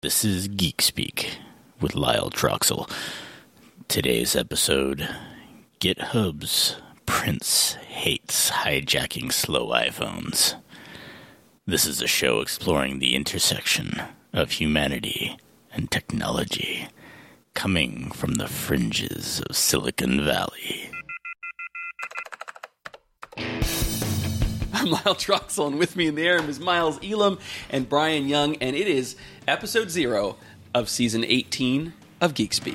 This is Geek Speak with Lyle Troxel. Today's episode, GitHub's Prince hates hijacking slow iPhones. This is a show exploring the intersection of humanity and technology, coming from the fringes of Silicon Valley. I'm Lyle Troxel, and with me in the air is Miles Elam and Brian Young, and it is episode 0 of season 18 of Geek Speak.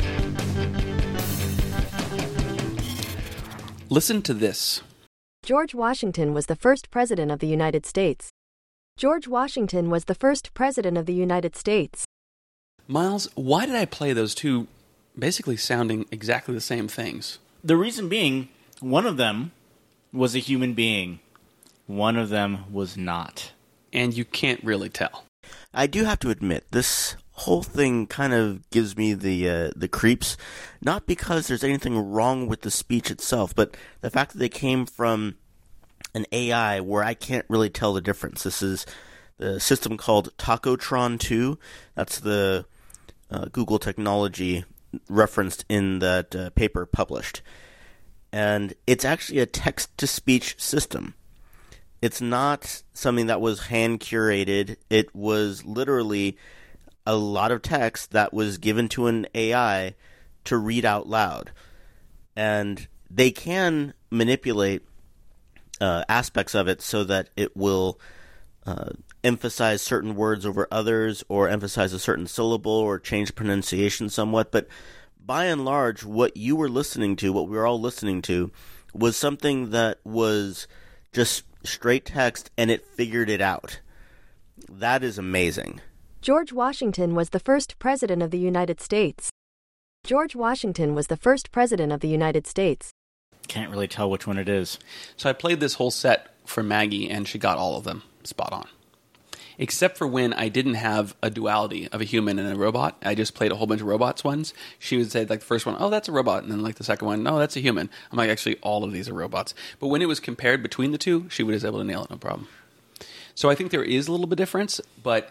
Listen to this. George Washington was the first president of the United States. George Washington was the first president of the United States. Miles, why did I play those two basically sounding exactly the same things? The reason being, one of them was a human being. One of them was not. And you can't really tell. I do have to admit, this whole thing kind of gives me the creeps, not because there's anything wrong with the speech itself, but the fact that they came from an AI where I can't really tell the difference. This is the system called Tacotron 2. That's the Google technology referenced in that paper published. And it's actually a text-to-speech system. It's not something that was hand-curated. It was literally a lot of text that was given to an AI to read out loud. And they can manipulate aspects of it so that it will emphasize certain words over others or emphasize a certain syllable or change pronunciation somewhat. But by and large, what you were listening to, what we were all listening to, was something that was just straight text, and it figured it out. That is amazing. George Washington was the first president of the United States. George Washington was the first president of the United States. Can't really tell which one it is. So I played this whole set for Maggie, and she got all of them spot on. Except for when I didn't have a duality of a human and a robot. I just played a whole bunch of robots ones. She would say, like, the first one, oh, that's a robot. And then, like, the second one, no, that's a human. I'm like, actually, all of these are robots. But when it was compared between the two, she was able to nail it, no problem. So I think there is a little bit of difference, but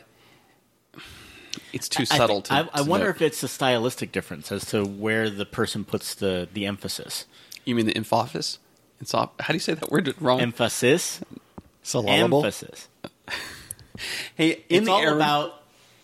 it's too subtle to I wonder note. if it's a stylistic difference as to where the person puts the emphasis. You mean the emphasis? How do you say that word wrong? Emphasis? Syllable? Emphasis. Hey, It's all about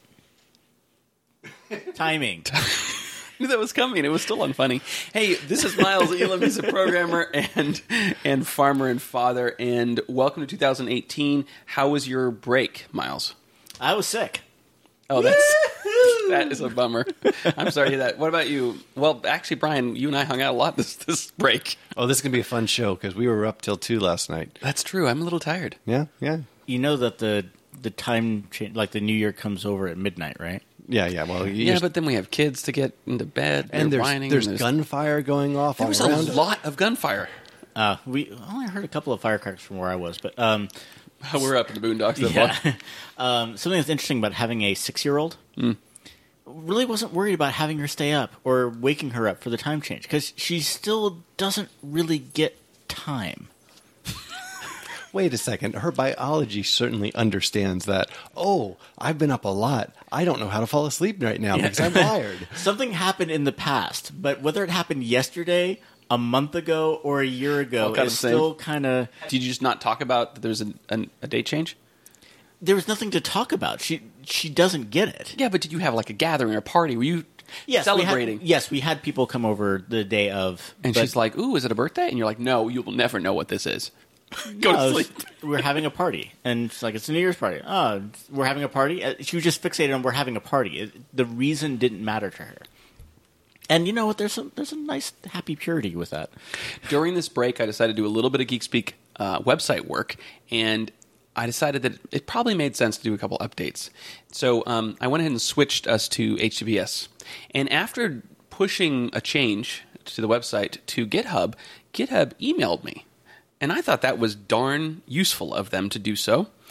timing. I knew that was coming. It was still unfunny. Hey, this is Miles Elam. He's a programmer and farmer and father. And welcome to 2018. How was your break, Miles? I was sick. Oh, that is a bummer. I'm sorry to hear that. What about you? Well, actually, Brian, you and I hung out a lot this break. Oh, this is going to be a fun show because we were up till 2 last night. That's true. I'm a little tired. Yeah. You know that the time change, like the New Year comes over at midnight, right? Yeah. Well, But then we have kids to get into bed. and They're there's whining. there's gunfire going off There all was around. a lot of gunfire. We only heard a couple of firecrackers from where I was, but We're up in the boondocks. something that's interesting about having a 6-year-old. Really wasn't worried about having her stay up or waking her up for the time change because she still doesn't really get time. Wait a second. Her biology certainly understands that, oh, I've been up a lot. I don't know how to fall asleep right now because I'm tired. Something happened in the past, but whether it happened yesterday, a month ago, or a year ago is still kind of... Did you just not talk about that there's a date change? There was nothing to talk about. She doesn't get it. Yeah, but did you have like a gathering or a party? Were you celebrating? We had people come over the day of. And she's like, ooh, is it a birthday? And you're like, no, you will never know what this is. Go to sleep. We're having a party. And she's like, it's a New Year's party. Oh, we're having a party? She was just fixated on we're having a party. The reason didn't matter to her. And you know what? There's a nice, happy purity with that. During this break, I decided to do a little bit of Geek Speak website work, and I decided that it probably made sense to do a couple updates. So I went ahead and switched us to HTTPS. And after pushing a change to the website to GitHub emailed me. And I thought that was darn useful of them to do so.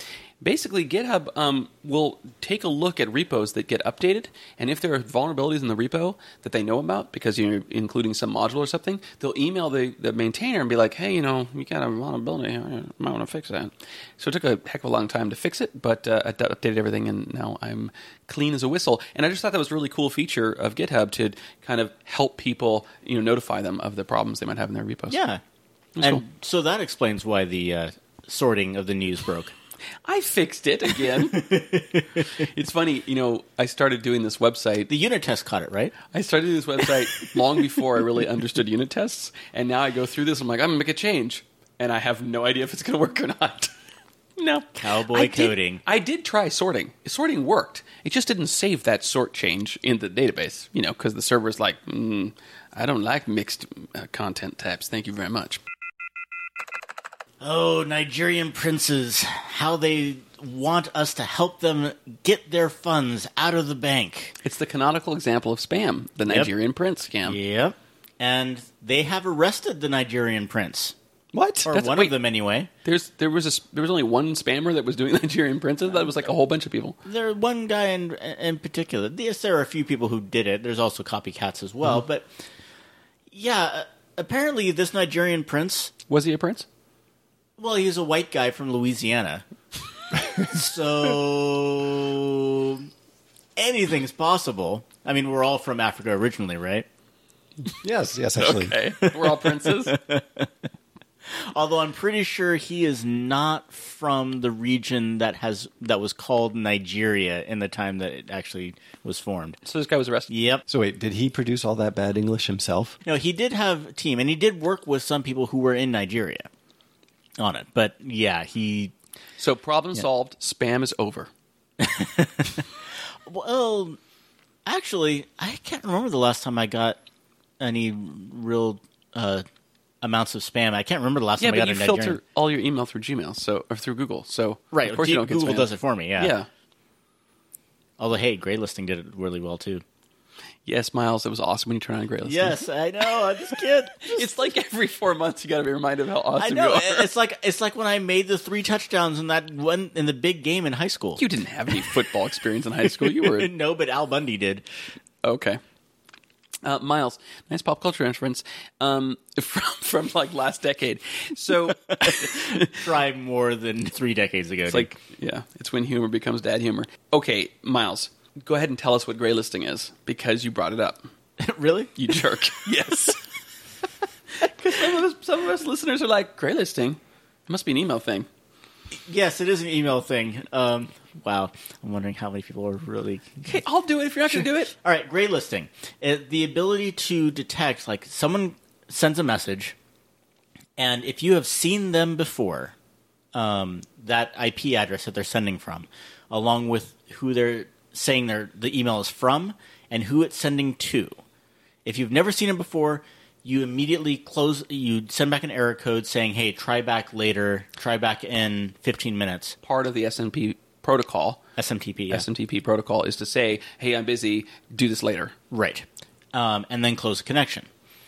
Basically, GitHub will take a look at repos that get updated, and if there are vulnerabilities in the repo that they know about, because you're including some module or something, they'll email the maintainer and be like, hey, you got a vulnerability, you might want to fix that. So it took a heck of a long time to fix it, but I updated everything, and now I'm clean as a whistle. And I just thought that was a really cool feature of GitHub to kind of help people, notify them of the problems they might have in their repos. Yeah. That's And cool. so that explains why the sorting of the news broke. I fixed it again. It's funny, I started doing this website. The unit test caught it, right? I started this website long before I really understood unit tests, and now I go through this. I'm like, I'm going to make a change, and I have no idea if it's going to work or not. No. Cowboy coding. I did try sorting. Sorting worked. It just didn't save that sort change in the database, because the server's like, I don't like mixed content types. Thank you very much. Oh, Nigerian princes, how they want us to help them get their funds out of the bank. It's the canonical example of spam, the Nigerian prince scam. Yep. And they have arrested the Nigerian prince. What? Or one of them, anyway. There was only one spammer that was doing Nigerian princes. That was like a whole bunch of people. There's one guy in particular. Yes, there are a few people who did it. There's also copycats as well. But, yeah, apparently this Nigerian prince... Was he a prince? Well, he's a white guy from Louisiana. So... anything's possible. I mean, we're all from Africa originally, right? Yes, actually. Okay. We're all princes. Although I'm pretty sure he is not from the region that was called Nigeria in the time that it actually was formed. So this guy was arrested? Yep. So wait, did he produce all that bad English himself? No, he did have a team, and he did work with some people who were in Nigeria on it. But yeah, So problem solved. Spam is over. Well, actually, I can't remember the last time I got any real amounts of spam. I can't remember the last time I got a Nigerian. Yeah, but you filter all your email through Gmail, or through Google. So Right, of course you don't get Google spam. does it for me, yeah. Yeah. Although, hey, Grey Listing did it really well, too. Yes, Miles, it was awesome when you turn on Grey Listing. Yes, I know. I just can't. It's like every 4 months you got to be reminded of how I awesome know. you are. It's like when I made the 3 touchdowns in that one in the big game in high school. You didn't have any football experience in high school. You were No, but Al Bundy did. okay. Miles, nice pop culture reference from like last decade. So Try more than 3 decades ago. it's like, yeah, it's when humor becomes dad humor. Okay, Miles, go ahead and tell us what Grey Listing is because you brought it up. Really? You jerk. Yes. Because some of us listeners are like, Grey Listing? It must be an email thing. Yes, it is an email thing. Wow, I'm wondering how many people are really. Okay, I'll do it if you're not going to do it. All right, Grey Listing. The ability to detect, like, someone sends a message, and if you have seen them before, that IP address that they're sending from, along with who they're saying the email is from, and who it's sending to. If you've never seen it before, you immediately you send back an error code saying, hey, try back later, try back in 15 minutes. Part of the SNP protocol, SMTP, yeah. SMTP protocol, is to say, hey, I'm busy, do this later. Right. And then close the connection.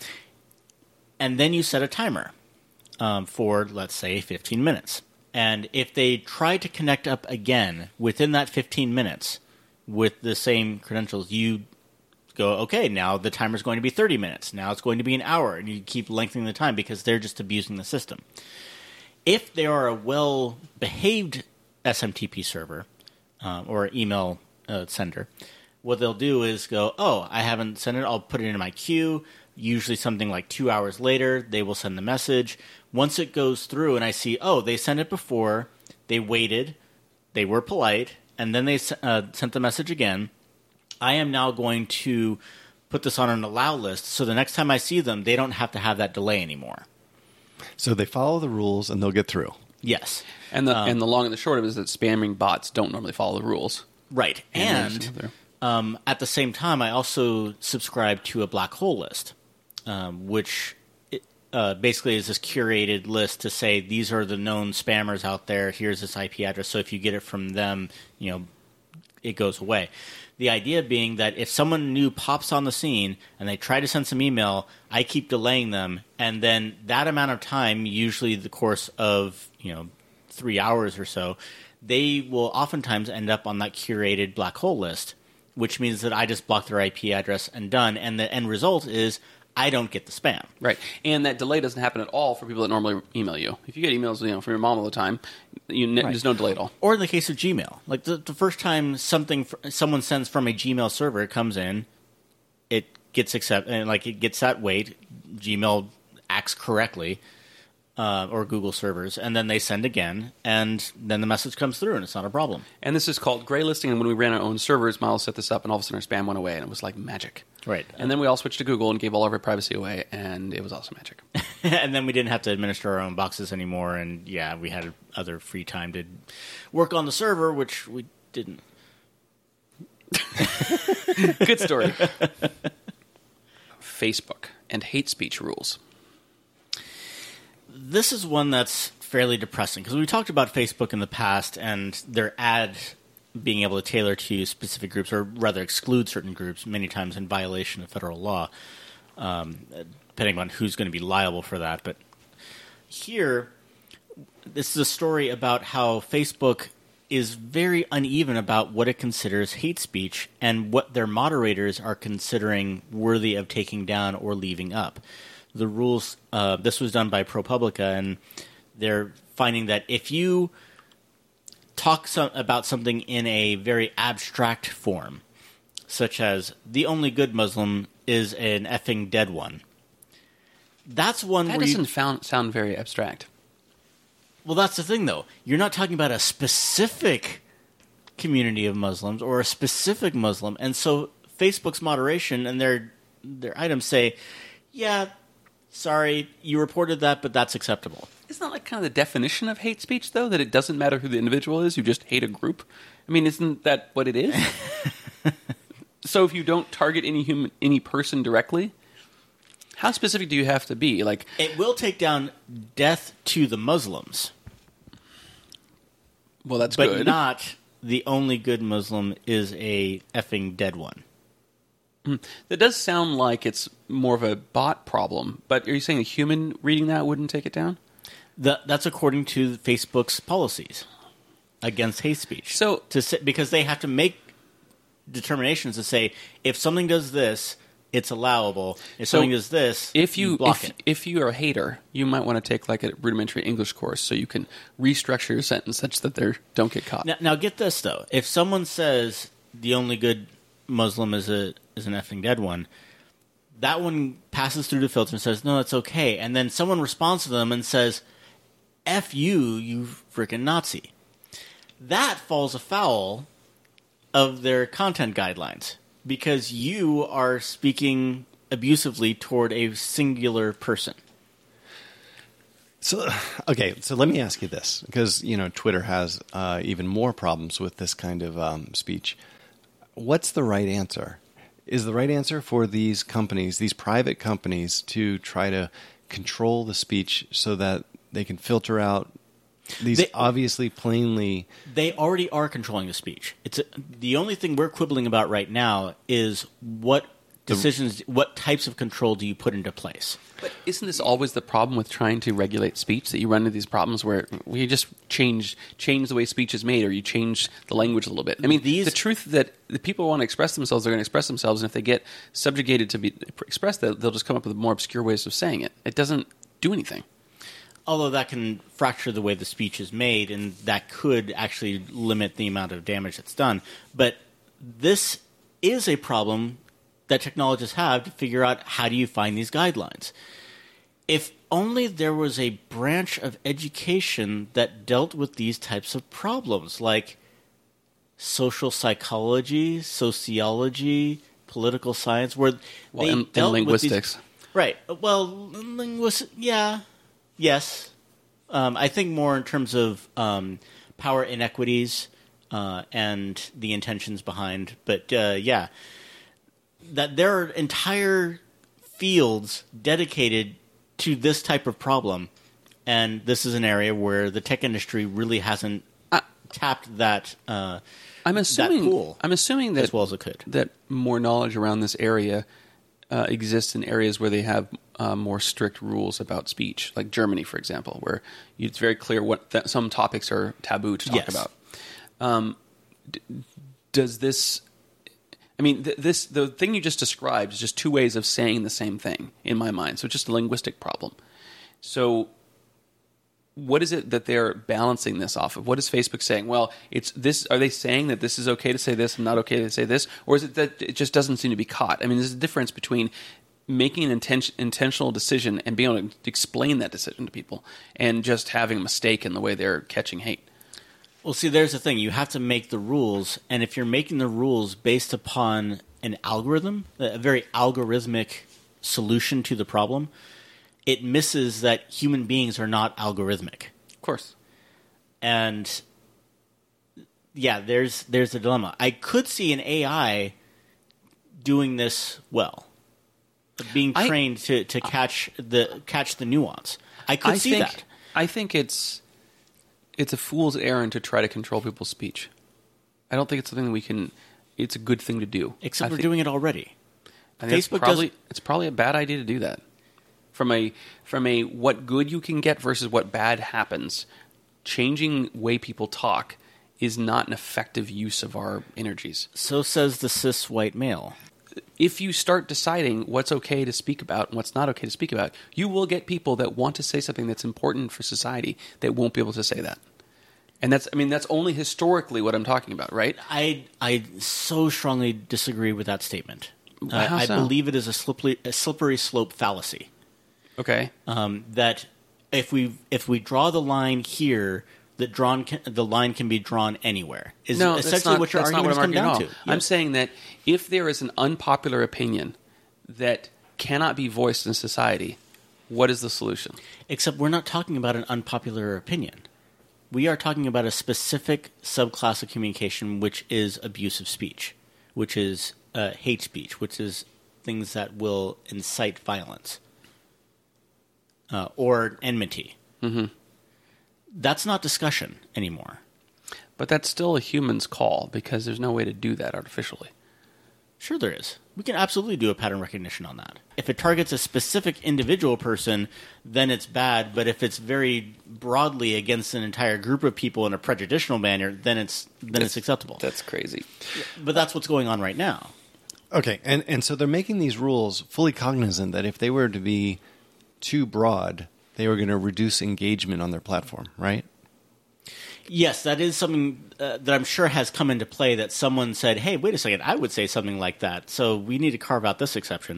And then you set a timer for, let's say, 15 minutes. And if they try to connect up again within that 15 minutes with the same credentials, you go, okay, now the timer's going to be 30 minutes. Now it's going to be an hour. And you keep lengthening the time because they're just abusing the system. If they are a well-behaved SMTP server or email sender, what they'll do is go, oh, I haven't sent it. I'll put it in my queue. Usually something like 2 hours later, they will send the message. Once it goes through and I see, oh, they sent it before, they waited, they were polite, and then they sent the message again, I am now going to put this on an allow list so the next time I see them, they don't have to have that delay anymore. So they follow the rules and they'll get through. Yes. And the long and the short of it is that spamming bots don't normally follow the rules. Right. And at the same time, I also subscribe to a black hole list, which basically is this curated list to say these are the known spammers out there. Here's this IP address. So if you get it from them, it goes away. The idea being that if someone new pops on the scene and they try to send some email, I keep delaying them. And then that amount of time, usually the course of, 3 hours or so, they will oftentimes end up on that curated black hole list, which means that I just block their IP address and done. And the end result is I don't get the spam. Right. And that delay doesn't happen at all for people that normally email you. If you get emails, from your mom all the time, there's no delay at all. Or in the case of Gmail, like the first time someone sends from a Gmail server, it comes in, it gets accepted, and it gets that weight. Gmail acts correctly, or Google servers, and then they send again, and then the message comes through, and it's not a problem. And this is called gray listing. And when we ran our own servers, Miles set this up, and all of a sudden our spam went away, and it was like magic. Right. And then we all switched to Google and gave all of our privacy away, and it was also magic. And then we didn't have to administer our own boxes anymore, and we had other free time to work on the server, which we didn't. Good story. Facebook and hate speech rules. This is one that's fairly depressing, because we talked about Facebook in the past and their ad being able to tailor to specific groups, or rather exclude certain groups, many times in violation of federal law, depending on who's going to be liable for that. But here, this is a story about how Facebook is very uneven about what it considers hate speech and what their moderators are considering worthy of taking down or leaving up. The rules, this was done by ProPublica, and they're finding that if you talk about something in a very abstract form, such as the only good Muslim is an effing dead one, that's one that where doesn't sound very abstract. Well, that's the thing, though. You're not talking about a specific community of Muslims or a specific Muslim, and so Facebook's moderation and their items say, yeah, sorry, you reported that, but that's acceptable. Isn't that like kind of the definition of hate speech, though? That it doesn't matter who the individual is, you just hate a group? I mean, isn't that what it is? So if you don't target any person directly, how specific do you have to be? Like, it will take down death to the Muslims. Well, that's but good. Not the only good Muslim is a effing dead one. That does sound like it's more of a bot problem, but are you saying a human reading that wouldn't take it down? That's according to Facebook's policies against hate speech. So, because they have to make determinations to say, if something does this, it's allowable. If something does this, you block it. If you are a hater, you might want to take like a rudimentary English course so you can restructure your sentence such that they don't get caught. Now get this, though. If someone says the only good Muslim is an effing dead one, that one passes through the filter and says, no, it's okay. And then someone responds to them and says, F you frickin' Nazi. That falls afoul of their content guidelines, because you are speaking abusively toward a singular person. So let me ask you this, because Twitter has even more problems with this kind of speech. What's the right answer? Is the right answer for these companies, these private companies, to try to control the speech so that they can filter out these obviously plainly... They already are controlling the speech. The only thing we're quibbling about right now is what decisions, what types of control do you put into place? But isn't this always the problem with trying to regulate speech, that you run into these problems where you just change the way speech is made, or you change the language a little bit? I mean, the truth that the people want to express themselves, they're going to express themselves, and if they get subjugated to be expressed, they'll just come up with more obscure ways of saying it. It doesn't do anything. Although that can fracture the way the speech is made, and that could actually limit the amount of damage that's done. But this is a problem that technologists have to figure out, how do you find these guidelines. If only there was a branch of education that dealt with these types of problems, like social psychology, sociology, political science, where they dealt linguistics. With these, right. Well, yeah. Yes. I think more in terms of power inequities and the intentions behind. But, yeah, that there are entire fields dedicated to this type of problem, and this is an area where the tech industry really hasn't tapped that I'm assuming that pool I'm assuming that as well as it could. That more knowledge around this area exists in areas where they have more strict rules about speech, like Germany, for example, where it's very clear what some topics are taboo to talk about. Does this? I mean, the thing you just described is just two ways of saying the same thing in my mind. So it's just a linguistic problem. So what is it that they're balancing this off of? What is Facebook saying? Well, it's this. Are they saying that this is okay to say this and not okay to say this? Or is it that it just doesn't seem to be caught? I mean, there's a difference between making an intentional decision and being able to explain that decision to people and just having a mistake in the way they're catching hate. Well, see, there's the thing. You have to make the rules, and if you're making the rules based upon an algorithm, a very algorithmic solution to the problem, it misses that human beings are not algorithmic. Of course. And, yeah, there's a dilemma. I could see an AI doing this well, being trained to catch the nuance. I could see that. I think it's a fool's errand to try to control people's speech. I don't think it's something we can. It's a good thing to do. Except we're doing it already. Facebook it's probably a bad idea to do that. From a what good you can get versus what bad happens, changing way people talk is not an effective use of our energies. So says the cis white male. If you start deciding what's okay to speak about and what's not okay to speak about, you will get people that want to say something that's important for society that won't be able to say that. And that's only historically what I'm talking about, right? I so strongly disagree with that statement. How so? I believe it is a slippery slope fallacy. Okay. That if we draw the line here, the line can be drawn anywhere. Is essentially what your argument comes down to. I'm saying that if there is an unpopular opinion that cannot be voiced in society, what is the solution? Except we're not talking about an unpopular opinion. We are talking about a specific subclass of communication, which is abusive speech, which is hate speech, which is things that will incite violence or enmity. Mm-hmm. That's not discussion anymore. But that's still a human's call because there's no way to do that artificially. Sure there is. We can absolutely do a pattern recognition on that. If it targets a specific individual person, then it's bad. But if it's very broadly against an entire group of people in a prejudicial manner, then it's acceptable. That's crazy. But that's what's going on right now. Okay, and so they're making these rules fully cognizant that if they were to be too broad, they were going to reduce engagement on their platform, right? Yes, that is something that I'm sure has come into play, that someone said, hey, wait a second, I would say something like that, so we need to carve out this exception.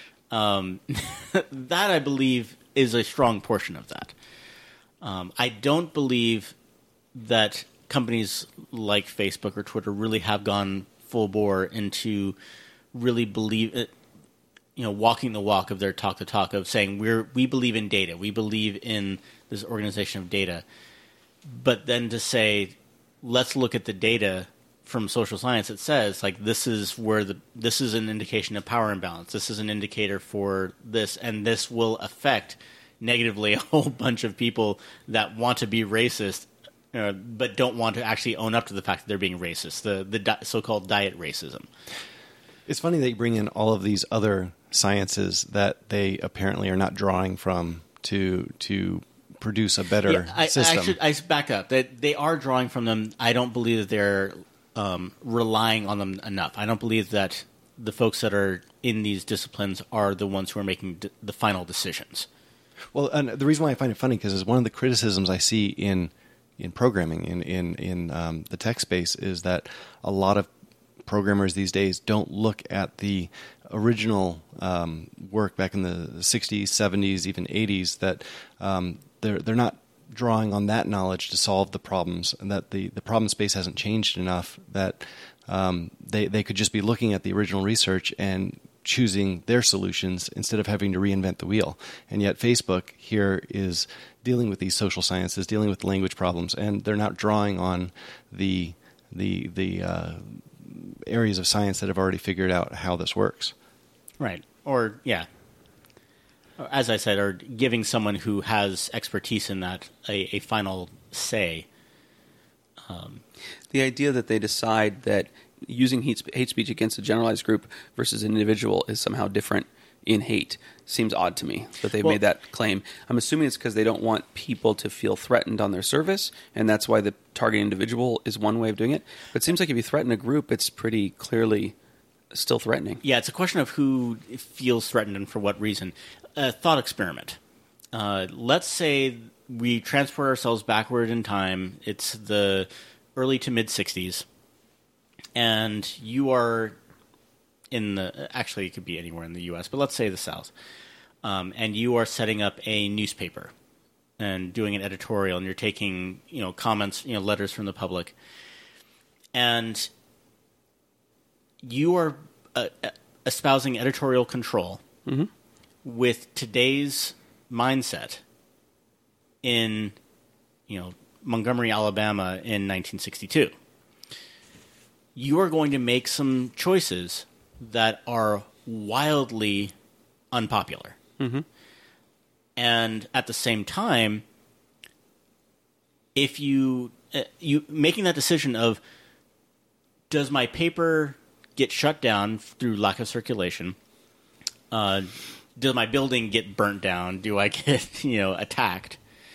That, I believe, is a strong portion of that. I don't believe that companies like Facebook or Twitter really have gone full bore into really believe it, walking the walk of their talk the talk of saying we believe in data, we believe in this organization of data. But then to say, let's look at the data from social science that says, like, this is an indication of power imbalance. This is an indicator for this, and this will affect negatively a whole bunch of people that want to be racist, but don't want to actually own up to the fact that they're being racist. The so-called diet racism. It's funny that you bring in all of these other sciences that they apparently are not drawing from to produce a better system. I back up. That they are drawing from them. I don't believe that they're relying on them enough. I don't believe that the folks that are in these disciplines are the ones who are making the final decisions. Well, and the reason why I find it funny because one of the criticisms I see in programming in the tech space is that a lot of programmers these days don't look at the original work back in the 60s, 70s, even 80s, that they're not drawing on that knowledge to solve the problems, and that the problem space hasn't changed enough that they could just be looking at the original research and choosing their solutions instead of having to reinvent the wheel. And yet Facebook here is dealing with these social sciences, dealing with language problems, and they're not drawing on the areas of science that have already figured out how this works. Right. Or, yeah. As I said, or giving someone who has expertise in that a final say. The idea that they decide that using hate speech against a generalized group versus an individual is somehow different in hate. Seems odd to me that they've made that claim. I'm assuming it's because they don't want people to feel threatened on their service, and that's why the target individual is one way of doing it. But it seems like if you threaten a group, it's pretty clearly still threatening. Yeah, it's a question of who feels threatened and for what reason. A thought experiment. Let's say we transport ourselves backward in time. It's the early to mid-'60s, and you are in the... Actually, it could be anywhere in the U.S., but let's say the South. And you are setting up a newspaper and doing an editorial, and you're taking, comments, letters from the public, and you are espousing editorial control with today's mindset in, Montgomery, Alabama in 1962. You are going to make some choices that are wildly unpopular. And at the same time, if you making that decision of, does my paper get shut down through lack of circulation? Does my building get burnt down? Do I get attacked?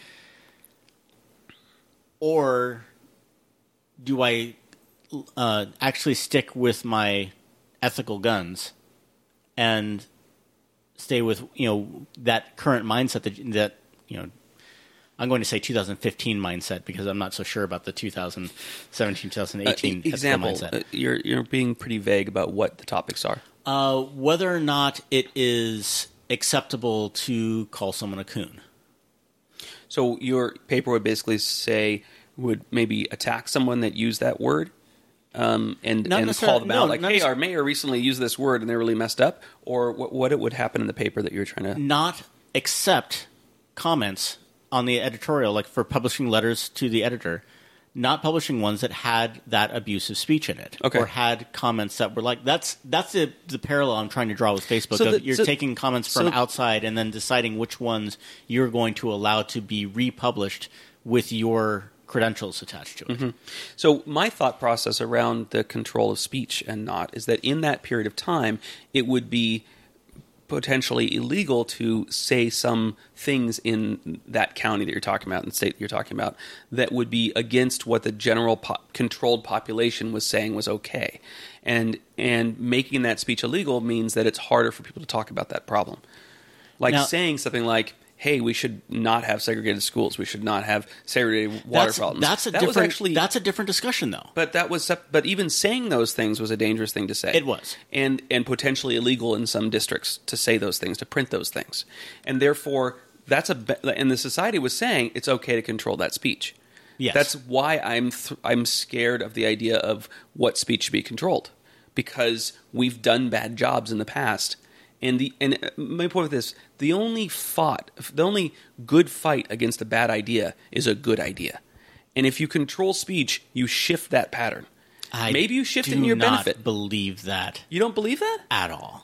Or do I actually stick with my ethical guns and stay with that current mindset that I'm going to say 2015 mindset because I'm not so sure about the 2017 2018 example mindset. You're being pretty vague about what the topics are. Whether or not it is acceptable to call someone a coon. So your paper would basically say, would maybe attack someone that used that word, and call them out, hey, our mayor recently used this word and they really messed up, or what it would happen in the paper that you're trying to... Not accept comments on the editorial, like for publishing letters to the editor, not publishing ones that had that abusive speech in it, or had comments that were like... That's the parallel I'm trying to draw with Facebook. You're taking comments from outside and then deciding which ones you're going to allow to be republished with your credentials attached to it. So my thought process around the control of speech and not is that in that period of time, it would be potentially illegal to say some things in that county that you're talking about and state that you're talking about that would be against what the general controlled population was saying was okay. And making that speech illegal means that it's harder for people to talk about that problem. Saying something like, hey, we should not have segregated schools. We should not have segregated water problems. That's a different discussion, though. But even saying those things was a dangerous thing to say. It was, and potentially illegal in some districts to say those things, to print those things, and therefore and the society was saying it's okay to control that speech. Yes, that's why I'm scared of the idea of what speech should be controlled, because we've done bad jobs in the past. And my point with this, the only good fight against a bad idea is a good idea. And if you control speech, you shift that pattern. Maybe you shift it in your benefit. I do not believe that. You don't believe that? At all.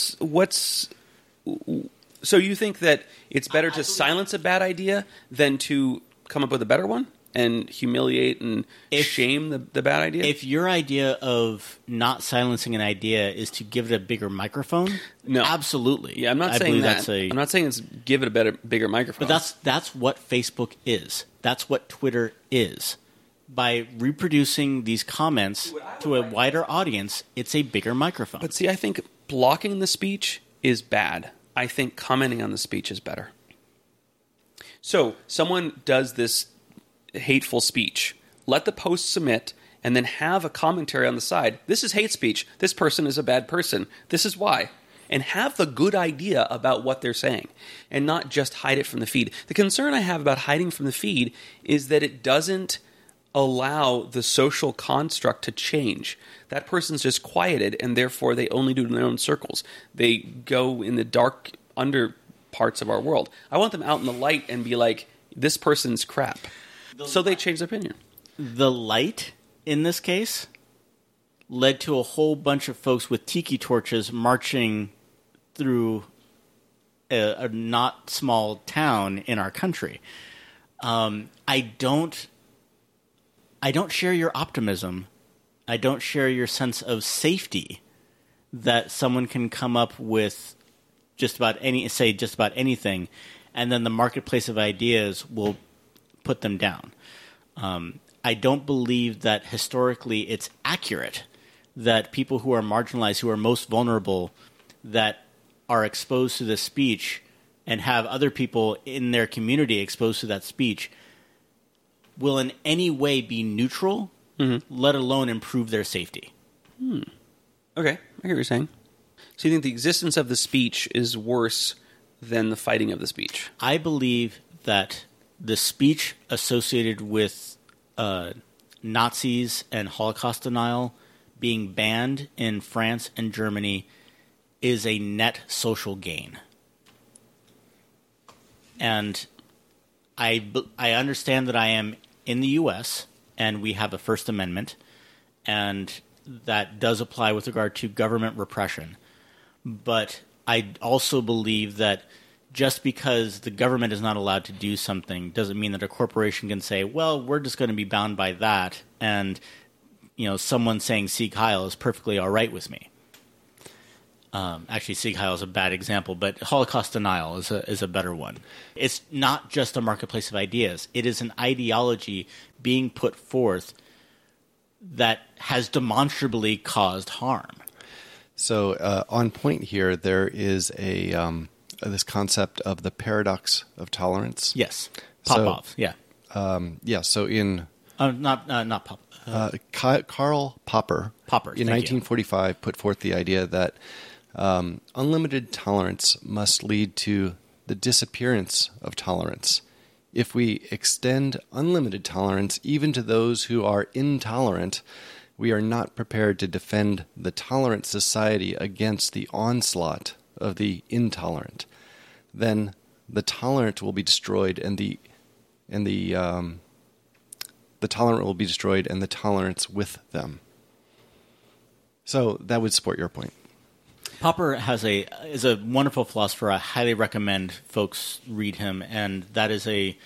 So you think that it's better to silence a bad idea than to come up with a better one? And humiliate and shame the bad idea? If your idea of not silencing an idea is to give it a bigger microphone, no, absolutely. Yeah, I'm not saying that. I'm not saying it's give it a bigger microphone. But that's what Facebook is. That's what Twitter is. By reproducing these comments to a wider audience, it's a bigger microphone. But see, I think blocking the speech is bad. I think commenting on the speech is better. So someone does this hateful speech, let the post submit, and then have a commentary on the side. This is hate speech. This person is a bad person. This is why. And have the good idea about what they're saying, and not just hide it from the feed. The concern I have about hiding from the feed is that it doesn't allow the social construct to change. That person's just quieted, and therefore they only do it in their own circles. They go in the dark under parts of our world. I want them out in the light and be like, this person's crap. So they changed their opinion. The light, in this case, led to a whole bunch of folks with tiki torches marching through a not small town in our country. I don't share your optimism. I don't share your sense of safety that someone can come up with just about anything, and then the marketplace of ideas will put them down. I don't believe that historically it's accurate that people who are marginalized, who are most vulnerable, that are exposed to this speech and have other people in their community exposed to that speech will in any way be neutral, let alone improve their safety. Okay, I hear what you're saying. So you think the existence of the speech is worse than the fighting of the speech? I believe that the speech associated with Nazis and Holocaust denial being banned in France and Germany is a net social gain. And I understand that I am in the U.S., and we have a First Amendment, and that does apply with regard to government repression. But I also believe that just because the government is not allowed to do something doesn't mean that a corporation can say, well, we're just going to be bound by that, and someone saying Sieg Heil is perfectly all right with me. Actually, Sieg Heil is a bad example, but Holocaust denial is a better one. It's not just a marketplace of ideas. It is an ideology being put forth that has demonstrably caused harm. So on point here, there is this concept of the paradox of tolerance. Yes. Popov, yeah. So in... not Popov. Karl Popper in 1945 put forth the idea that unlimited tolerance must lead to the disappearance of tolerance. If we extend unlimited tolerance even to those who are intolerant, we are not prepared to defend the tolerant society against the onslaught of the intolerant. Then the tolerant will be destroyed, and the tolerant will be destroyed, and the tolerance with them. So that would support your point. Popper is a wonderful philosopher. I highly recommend folks read him, and that is a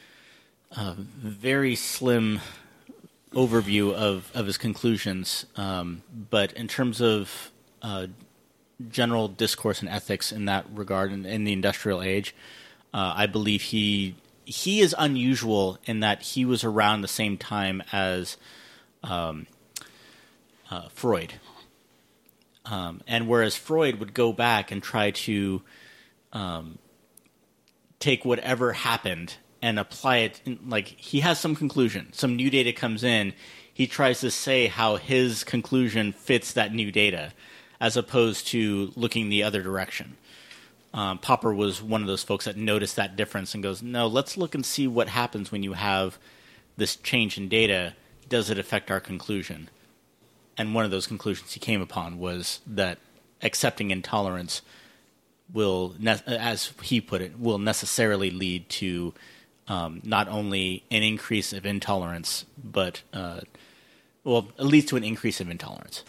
very slim overview of his conclusions. But in terms of general discourse and ethics in that regard, in the industrial age, I believe he is unusual in that he was around the same time as Freud. And whereas Freud would go back and try to take whatever happened and apply it, like he has some conclusion, some new data comes in, he tries to say how his conclusion fits that new data, as opposed to looking the other direction. Popper was one of those folks that noticed that difference and goes, no, let's look and see what happens when you have this change in data. Does it affect our conclusion? And one of those conclusions he came upon was that accepting intolerance will, as he put it, will necessarily lead to not only an increase of intolerance, but, it leads to an increase of intolerance.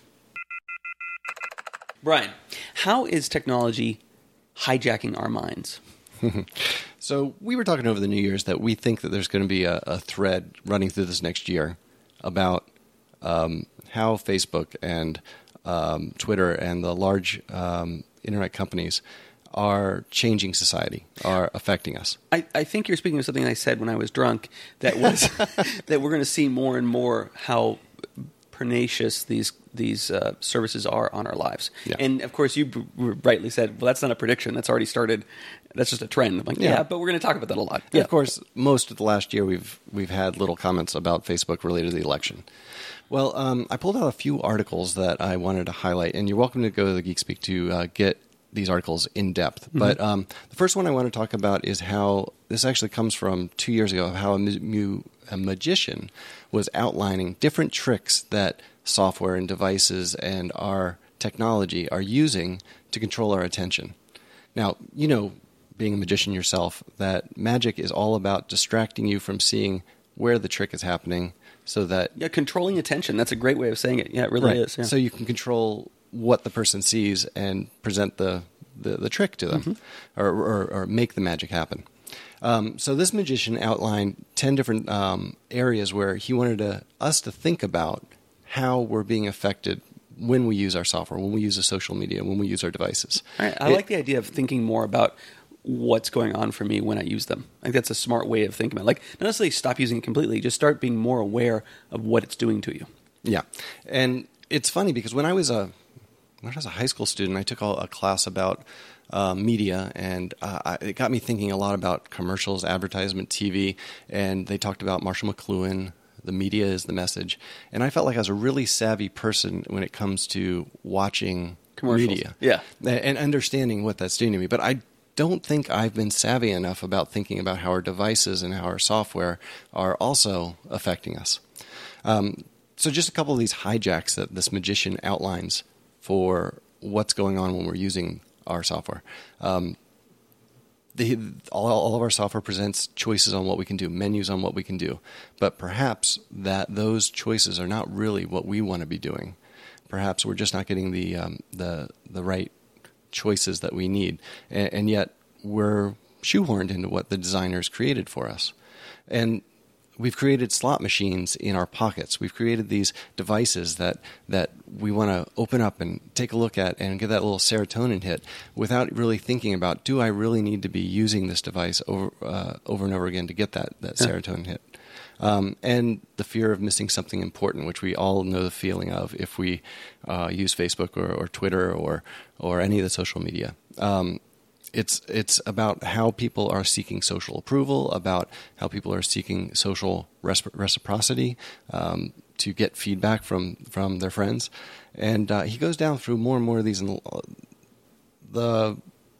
Brian, how is technology hijacking our minds? So we were talking over the New Year's that we think that there's going to be a thread running through this next year about how Facebook and Twitter and the large internet companies are changing society, are affecting us. I think you're speaking of something I said when I was drunk, that was that we're going to see more and more how pernicious these services are on our lives. Yeah. And of course, you rightly said, well, that's not a prediction. That's already started. That's just a trend. I'm like, yeah, but we're going to talk about that a lot. Yeah. Of course, most of the last year we've had little comments about Facebook related to the election. Well, I pulled out a few articles that I wanted to highlight, and you're welcome to go to the Geek Speak to get these articles in depth. Mm-hmm. But the first one I want to talk about is how this actually comes from 2 years ago, how a magician was outlining different tricks that software and devices and our technology are using to control our attention. Now, being a magician yourself, that magic is all about distracting you from seeing where the trick is happening, so that... Yeah, controlling attention. That's a great way of saying it. Yeah, it really is. Yeah. So you can control what the person sees and present the trick to them, mm-hmm. or make the magic happen. So this magician outlined 10 different areas where he wanted us to think about how we're being affected when we use our software, when we use the social media, when we use our devices. I like the idea of thinking more about what's going on for me when I use them. I think that's a smart way of thinking about it. Like, not necessarily stop using it completely, just start being more aware of what it's doing to you. Yeah. And it's funny because when I was a high school student, I took a class about media, and it got me thinking a lot about commercials, advertisement, TV, and they talked about Marshall McLuhan, the media is the message. And I felt like I was a really savvy person when it comes to watching Commercials. media. Yeah. And understanding what that's doing to me. But I don't think I've been savvy enough about thinking about how our devices and how our software are also affecting us. So just a couple of these hijacks that this magician outlines for what's going on when we're using our software. All of our software presents choices on what we can do, menus on what we can do. But perhaps that those choices are not really what we want to be doing. Perhaps we're just not getting the right choices that we need. And yet we're shoehorned into what the designers created for us. And we've created slot machines in our pockets. We've created these devices that we want to open up and take a look at and get that little serotonin hit without really thinking about, do I really need to be using this device over and over again to get that serotonin hit? And the fear of missing something important, which we all know the feeling of if we use Facebook or Twitter or any of the social media. It's about how people are seeking social approval, about how people are seeking social reciprocity to get feedback from their friends. And he goes down through more and more of these. And the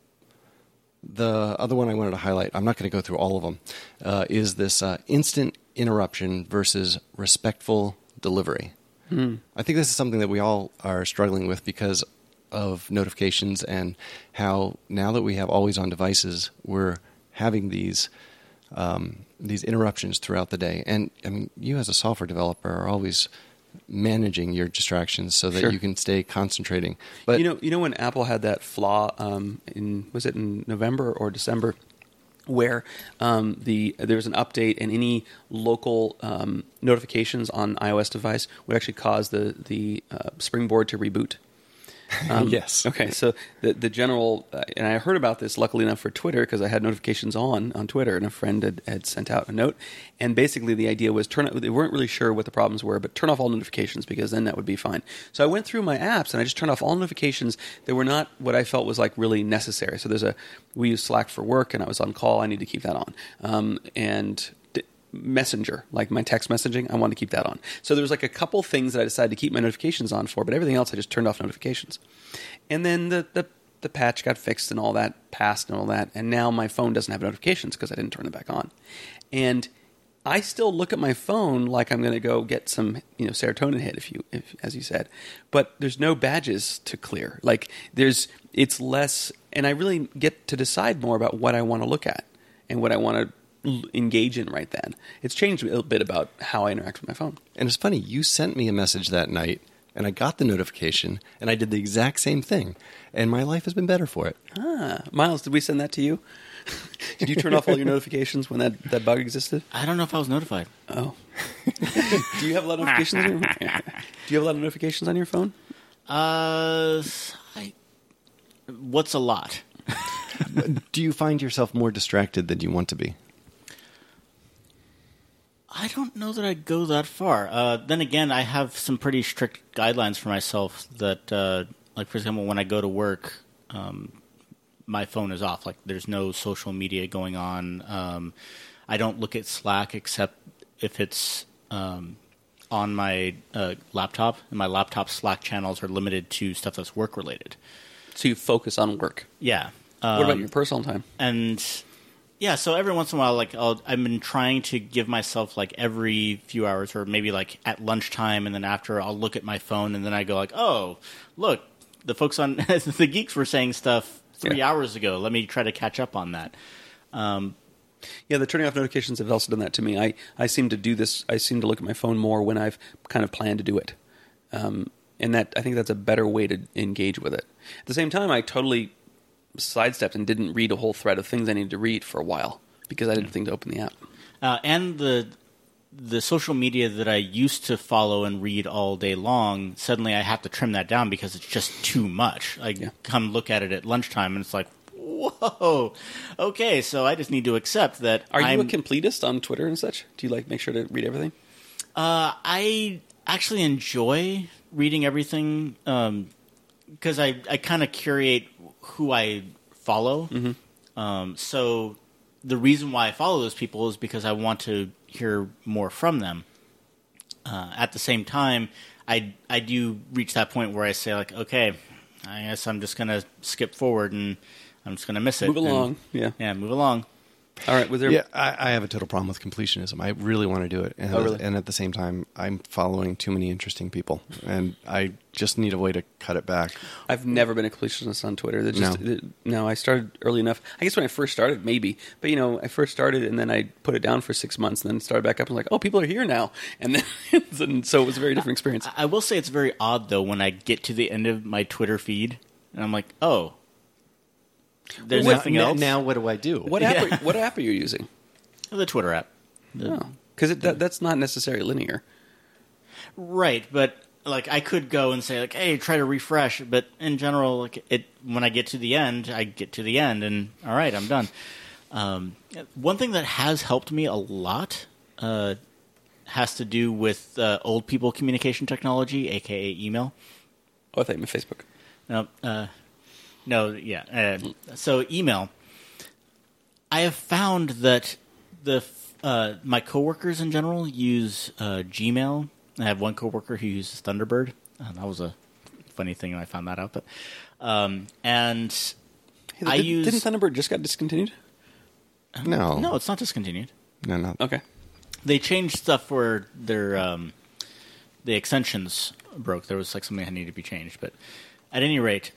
other one I wanted to highlight, I'm not going to go through all of them, is this instant interruption versus respectful delivery. I think this is something that we all are struggling with because of notifications and how now that we have always on devices, we're having these interruptions throughout the day. And I mean, you as a software developer are always managing your distractions so that you can stay concentrating. But you know when Apple had that flaw was it in November or December, where there was an update and any local notifications on iOS device would actually cause the Springboard to reboot. Yes. Okay, so the general, and I heard about this luckily enough for Twitter because I had notifications on Twitter, and a friend had sent out a note, and basically the idea was they weren't really sure what the problems were, but turn off all notifications because then that would be fine. So I went through my apps and I just turned off all notifications that were not what I felt was like really necessary. So we use Slack for work, and I was on call. I need to keep that on, and Messenger, like my text messaging, I want to keep that on. So there was like a couple things that I decided to keep my notifications on for, but everything else I just turned off notifications. And then the patch got fixed and all that passed and all that, and now my phone doesn't have notifications because I didn't turn it back on. And I still look at my phone like I'm going to go get some serotonin hit, if as you said, but there's no badges to clear. Like it's less, and I really get to decide more about what I want to look at and what I want to engage in right then. It's changed a little bit about how I interact with my phone. And it's funny, you sent me a message that night, and I got the notification, and I did the exact same thing, and my life has been better for it. Miles, did we send that to you? Did you turn off all your notifications when that bug existed? I don't know if I was notified. Oh. Do you have a lot of notifications on your phone? Do you have a lot of notifications on your phone? What's a lot? Do you find yourself more distracted than you want to be? I don't know that I'd go that far. Then again, I have some pretty strict guidelines for myself that, like, for example, when I go to work, my phone is off. Like, there's no social media going on. I don't look at Slack except if it's on my laptop, and my laptop Slack channels are limited to stuff that's work-related. So you focus on work. Yeah. What about your personal time? And yeah, so every once in a while, like I've been trying to give myself like every few hours, or maybe like at lunchtime, and then after I'll look at my phone, and then I go like, oh, look, the folks on the geeks were saying stuff 3 hours ago. Let me try to catch up on that. Yeah, the turning off notifications have also done that to me. I seem to do this. I seem to look at my phone more when I've kind of planned to do it, and I think that's a better way to engage with it. At the same time, I totally sidestepped and didn't read a whole thread of things I needed to read for a while because I didn't think to open the app. And the social media that I used to follow and read all day long, suddenly I have to trim that down because it's just too much. I come look at it at lunchtime and it's like, whoa, okay, so I just need to accept that. Are you a completist on Twitter and such? Do you make sure to read everything? I actually enjoy reading everything because I kind of curate who I follow. So the reason why I follow those people is because I want to hear more from them. At the same time, I do reach that point where I say, like, okay, I guess I'm just going to skip forward and I'm just going to miss it. Move along. Yeah, move along. All right. Was there? Yeah, I have a total problem with completionism. I really want to do it. And, really? And at the same time, I'm following too many interesting people. And I just need a way to cut it back. I've never been a completionist on Twitter. No, I started early enough. I guess when I first started, maybe. But, I first started and then I put it down for 6 months and then started back up and like, oh, people are here now. And then and so it was a very different experience. I will say it's very odd, though, when I get to the end of my Twitter feed and I'm like, oh, there's nothing else? Now what do I do? What app are you using? The Twitter app. Because that's not necessarily linear. Right, but like I could go and say like, hey, try to refresh, but in general, like when I get to the end, I get to the end and all right, I'm done. One thing that has helped me a lot has to do with old people communication technology, aka email. Oh, I thought you meant Facebook. No, yeah. So email. I have found that my coworkers in general use Gmail. I have one coworker who uses Thunderbird. That was a funny thing when I found that out. But didn't Thunderbird just got discontinued? No, it's not discontinued. No, not okay. They changed stuff where their the extensions broke. There was like something that needed to be changed. But at any rate,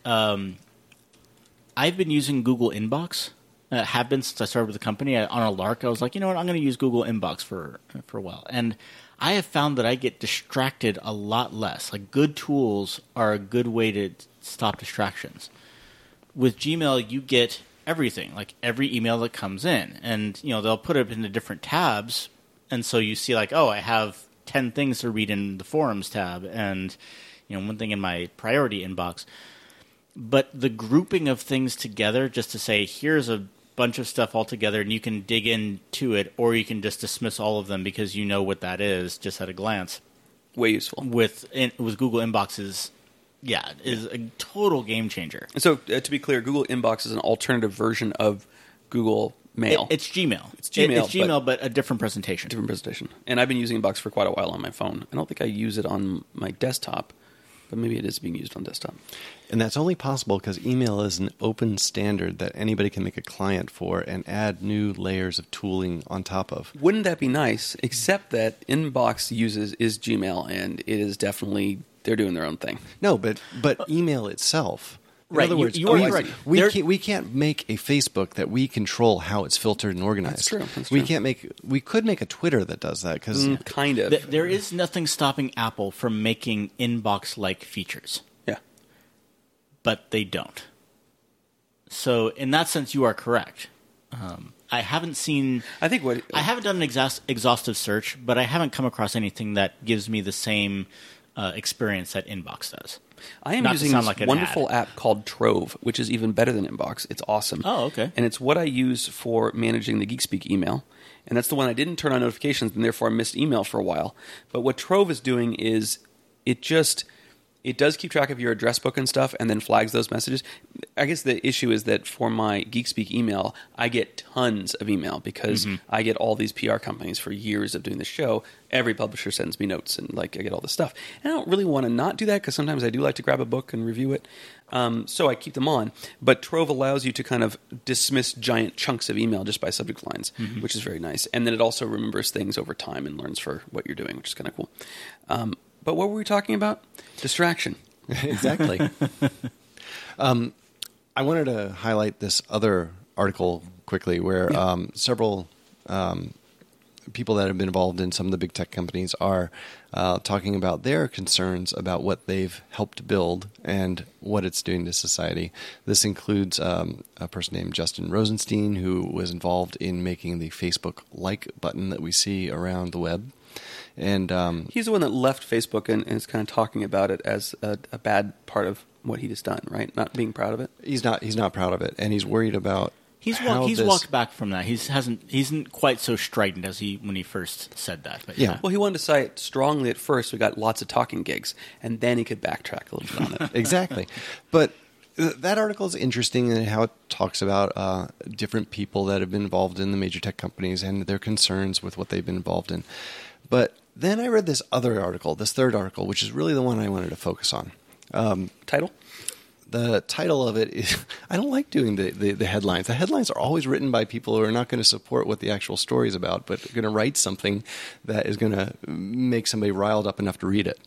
I've been using Google Inbox. Have been since I started with the company. On a lark, I was like, you know what, I'm going to use Google Inbox for a while. And I have found that I get distracted a lot less. Like, good tools are a good way to stop distractions. With Gmail, you get everything, like every email that comes in. And, they'll put it into different tabs. And so you see like, oh, I have 10 things to read in the forums tab and, one thing in my priority inbox. But the grouping of things together just to say, here's a bunch of stuff all together and you can dig into it, or you can just dismiss all of them because you know what that is just at a glance. Way useful. With Google Inbox is a total game changer. So to be clear, Google Inbox is an alternative version of Google Mail. It's Gmail. It's Gmail, but a different presentation. Different presentation. And I've been using Inbox for quite a while on my phone. I don't think I use it on my desktop, but maybe it is being used on desktop. And that's only possible because email is an open standard that anybody can make a client for and add new layers of tooling on top of. Wouldn't that be nice? Except that Inbox is Gmail, and it is definitely, they're doing their own thing. No, but email itself. In right. other words, you are right. We can't make a Facebook that we control how it's filtered and organized. That's true. We could make a Twitter that does that because kind of. There is nothing stopping Apple from making Inbox-like features. Yeah. But they don't. So in that sense, you are correct. I haven't seen. I haven't done an exhaustive search, but I haven't come across anything that gives me the same experience that Inbox does. I am using this wonderful app called Trove, which is even better than Inbox. It's awesome. Oh, okay. And it's what I use for managing the GeekSpeak email. And that's the one I didn't turn on notifications, and therefore I missed email for a while. But what Trove is doing is it does keep track of your address book and stuff and then flags those messages. I guess the issue is that for my GeekSpeak email, I get tons of email because I get all these PR companies for years of doing the show. Every publisher sends me notes and I get all this stuff. And I don't really want to not do that because sometimes I do like to grab a book and review it. So I keep them on. But Trove allows you to kind of dismiss giant chunks of email just by subject lines, which is very nice. And then it also remembers things over time and learns for what you're doing, which is kind of cool. But what were we talking about? Distraction. Exactly. I wanted to highlight this other article quickly where several people that have been involved in some of the big tech companies are talking about their concerns about what they've helped build and what it's doing to society. This includes a person named Justin Rosenstein, who was involved in making the Facebook like button that we see around the web. And He's the one that left Facebook and is kind of talking about it as a bad part of what he just done, right? Not being proud of it. he's not proud of it, and he's worried about He's how this- walked back from that. He isn't quite so strident as when he first said that. But Yeah. Well, he wanted to say it strongly at first. We got lots of talking gigs, and then he could backtrack a little bit on it. Exactly. But that article is interesting in how it talks about different people that have been involved in the major tech companies and their concerns with what they've been involved in. But then I read this other article, this third article, which is really the one I wanted to focus on. Title? The title of it is, I don't like doing the headlines. The headlines are always written by people who are not going to support what the actual story is about, but are going to write something that is going to make somebody riled up enough to read it.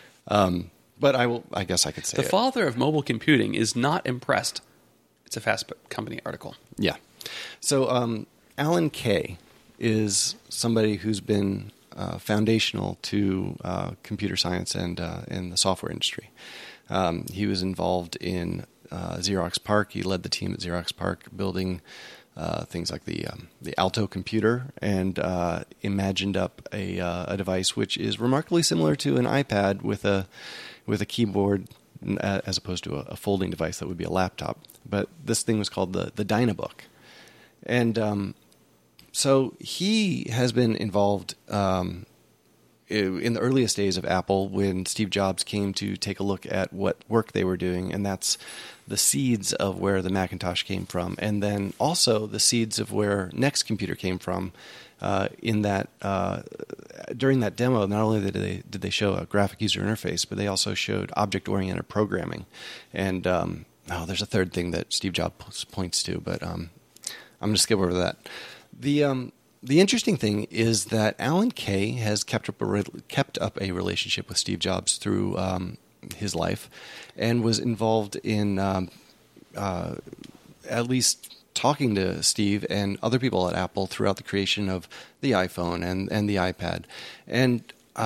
But I guess I could say The it. father of mobile computing is not impressed. It's a Fast Company article. Yeah. So Alan Kay is somebody who's been foundational to computer science and in the software industry. He was involved in Xerox PARC. He led the team at Xerox PARC building things like the Alto computer and imagined up a device which is remarkably similar to an iPad with a keyboard as opposed to a folding device that would be a laptop. But this thing was called the Dynabook. And so he has been involved in the earliest days of Apple when Steve Jobs came to take a look at what work they were doing, and that's the seeds of where the Macintosh came from, and then also the seeds of where Next Computer came from. In that during that demo, not only did they show a graphic user interface, but they also showed object-oriented programming. And there's a third thing that Steve Jobs points to, but I'm going to skip over that. The interesting thing is that Alan Kay has kept up a relationship with Steve Jobs through his life, and was involved in at least talking to Steve and other people at Apple throughout the creation of the iPhone and the iPad. And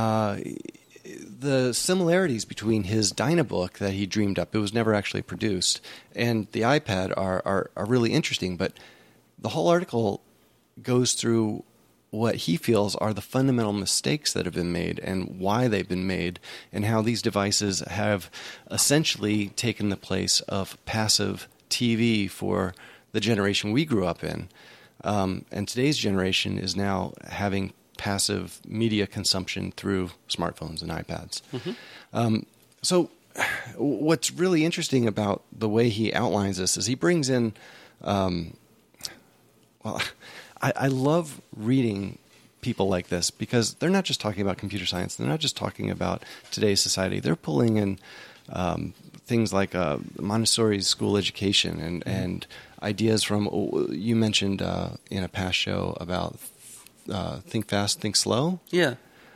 the similarities between his Dynabook that he dreamed up, it was never actually produced, and the iPad are really interesting. But the whole article goes through what he feels are the fundamental mistakes that have been made and why they've been made, and how these devices have essentially taken the place of passive TV for the generation we grew up in. And today's generation is now having passive media consumption through smartphones and iPads. Mm-hmm. So what's really interesting about the way he outlines this is he brings in, I love reading people like this because they're not just talking about computer science. They're not just talking about today's society. They're pulling in things like Montessori's school education and ideas from, you mentioned in a past show about think fast, think slow. Yeah.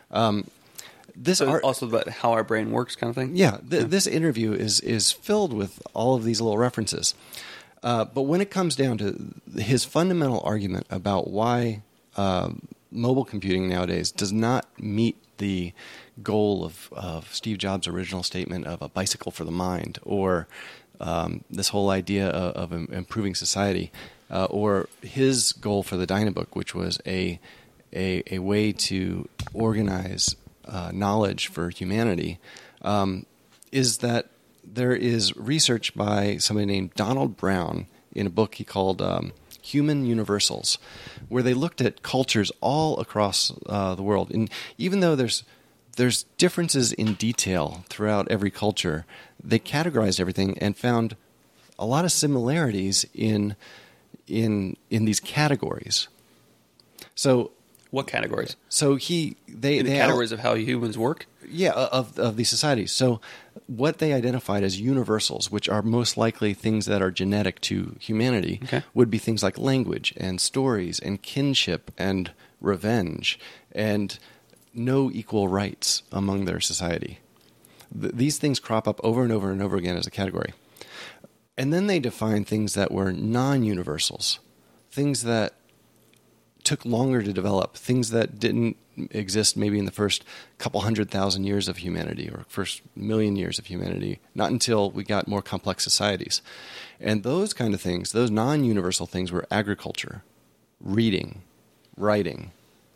So also about how our brain works kind of thing? Yeah. This interview is filled with all of these little references. But when it comes down to his fundamental argument about why mobile computing nowadays does not meet the goal of Steve Jobs' original statement of a bicycle for the mind, or this whole idea of improving society, or his goal for the Dynabook, which was a way to organize knowledge for humanity, is that there is research by somebody named Donald Brown in a book he called Human Universals, where they looked at cultures all across the world. And even though there's differences in detail throughout every culture, they categorized everything and found a lot of similarities in these categories. So what categories? So they categories of how humans work? Yeah, of these societies. So what they identified as universals, which are most likely things that are genetic to humanity, would be things like language and stories and kinship and revenge and no equal rights among their society. These things crop up over and over and over again as a category. And then they define things that were non-universals, things that took longer to develop, things that didn't exist maybe in the first couple 100,000 years of humanity or first million years of humanity, not until we got more complex societies. And those kind of things, those non-universal things, were agriculture, reading, writing,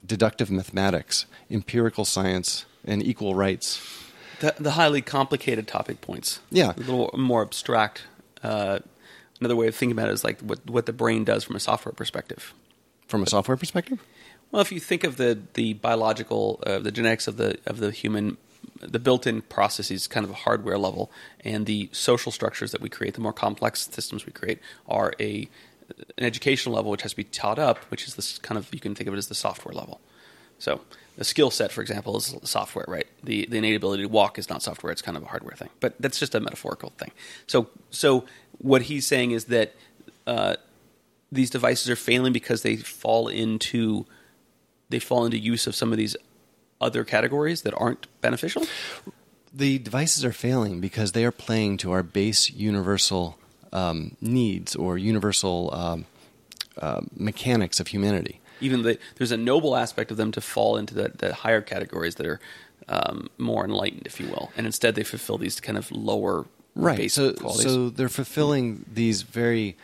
deductive mathematics, empirical science, and equal rights. The highly complicated topic points. Yeah. A little more abstract. Another way of thinking about it is like what the brain does from a software perspective. From a software perspective? Well, if you think of the biological, the genetics of the human, the built-in processes, kind of a hardware level, and the social structures that we create, the more complex systems we create, are an educational level which has to be taught up, which is this kind of, you can think of it as the software level. So the skill set, for example, is software, right? The innate ability to walk is not software; it's kind of a hardware thing. But that's just a metaphorical thing. So what he's saying is that these devices are failing because they fall into use of some of these other categories that aren't beneficial? The devices are failing because they are playing to our base universal needs or universal mechanics of humanity. There's a noble aspect of them to fall into the higher categories that are more enlightened, if you will, and instead they fulfill these kind of lower basic qualities. So they're fulfilling these very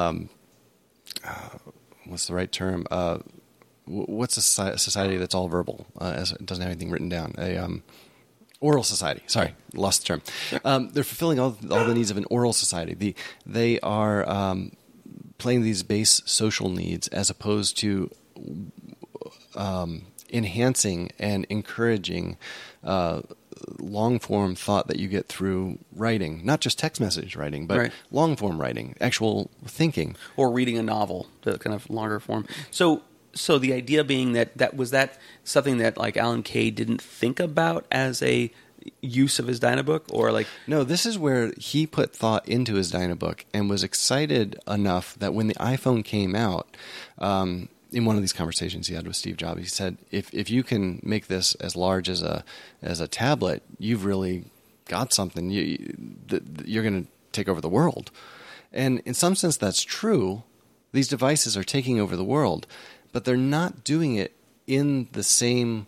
what's the right term? What's a society that's all verbal? As it doesn't have anything written down. Oral society. Sorry, lost the term. Sure. They're fulfilling all the needs of an oral society. They are playing these base social needs as opposed to enhancing and encouraging long-form thought that you get through writing, not just text message writing, but right. long-form writing, actual thinking. Or reading a novel, the kind of longer form. So the idea being that was something that like Alan Kay didn't think about as a use of his Dynabook, or like no, this is where he put thought into his Dynabook and was excited enough that when the iPhone came out, in one of these conversations he had with Steve Jobs, he said, "If you can make this as large as a tablet, you've really got something. You're going to take over the world." And in some sense, that's true. These devices are taking over the world, but they're not doing it in the same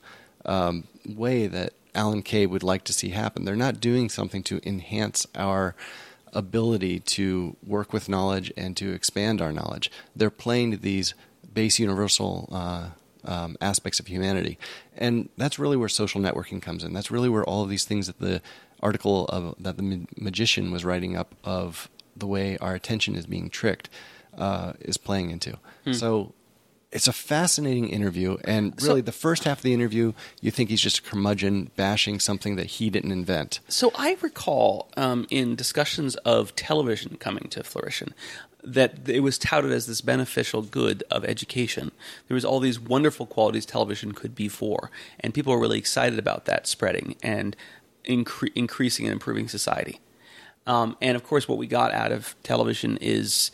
way that Alan Kay would like to see happen. They're not doing something to enhance our ability to work with knowledge and to expand our knowledge. They're playing to these base universal aspects of humanity. And that's really where social networking comes in. That's really where all of these things that the article that the magician was writing up of the way our attention is being tricked is playing into. So it's a fascinating interview, and really the first half of the interview, you think he's just a curmudgeon bashing something that he didn't invent. So I recall in discussions of television coming to fruition that it was touted as this beneficial good of education. There was all these wonderful qualities television could be for, and people were really excited about that spreading and increasing and improving society. And of course, what we got out of television is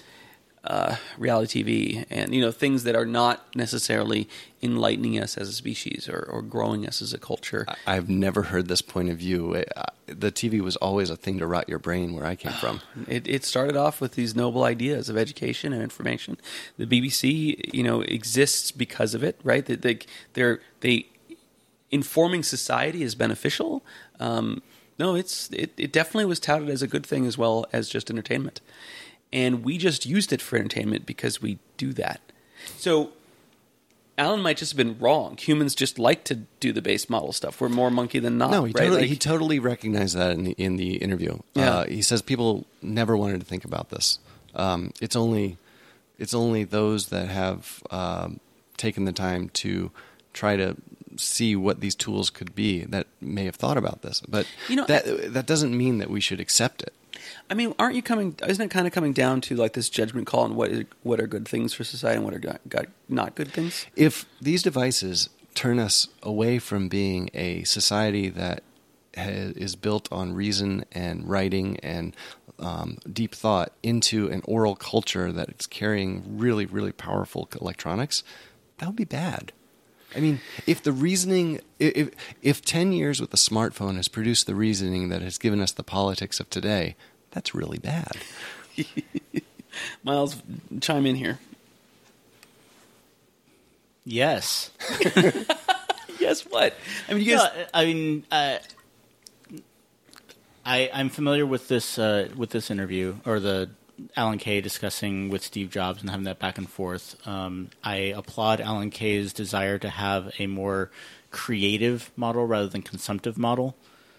reality TV, and things that are not necessarily enlightening us as a species or growing us as a culture. I've never heard this point of view. The TV was always a thing to rot your brain where I came from. It started off with these noble ideas of education and information. The BBC, exists because of it, right? They informing society is beneficial. No, it definitely was touted as a good thing as well as just entertainment. And we just used it for entertainment because we do that. So Alan might just have been wrong. Humans just like to do the base model stuff. We're more monkey than not. No, right? He totally recognized that in the interview. Yeah. He says people never wanted to think about this. It's only those that have taken the time to try to see what these tools could be that may have thought about this. But that doesn't mean that we should accept it. I mean, isn't it kind of coming down to like this judgment call on what are good things for society and what are not good things? If these devices turn us away from being a society that is built on reason and writing and deep thought into an oral culture that is carrying really, really powerful electronics, that would be bad. I mean, if the reasoning, if 10 years with the smartphone has produced the reasoning that has given us the politics of today, that's really bad. Miles, chime in here. Yes. Yes, what? I mean, you guys. I'm familiar with this interview or the Alan Kay discussing with Steve Jobs and having that back and forth. I applaud Alan Kay's desire to have a more creative model rather than consumptive model.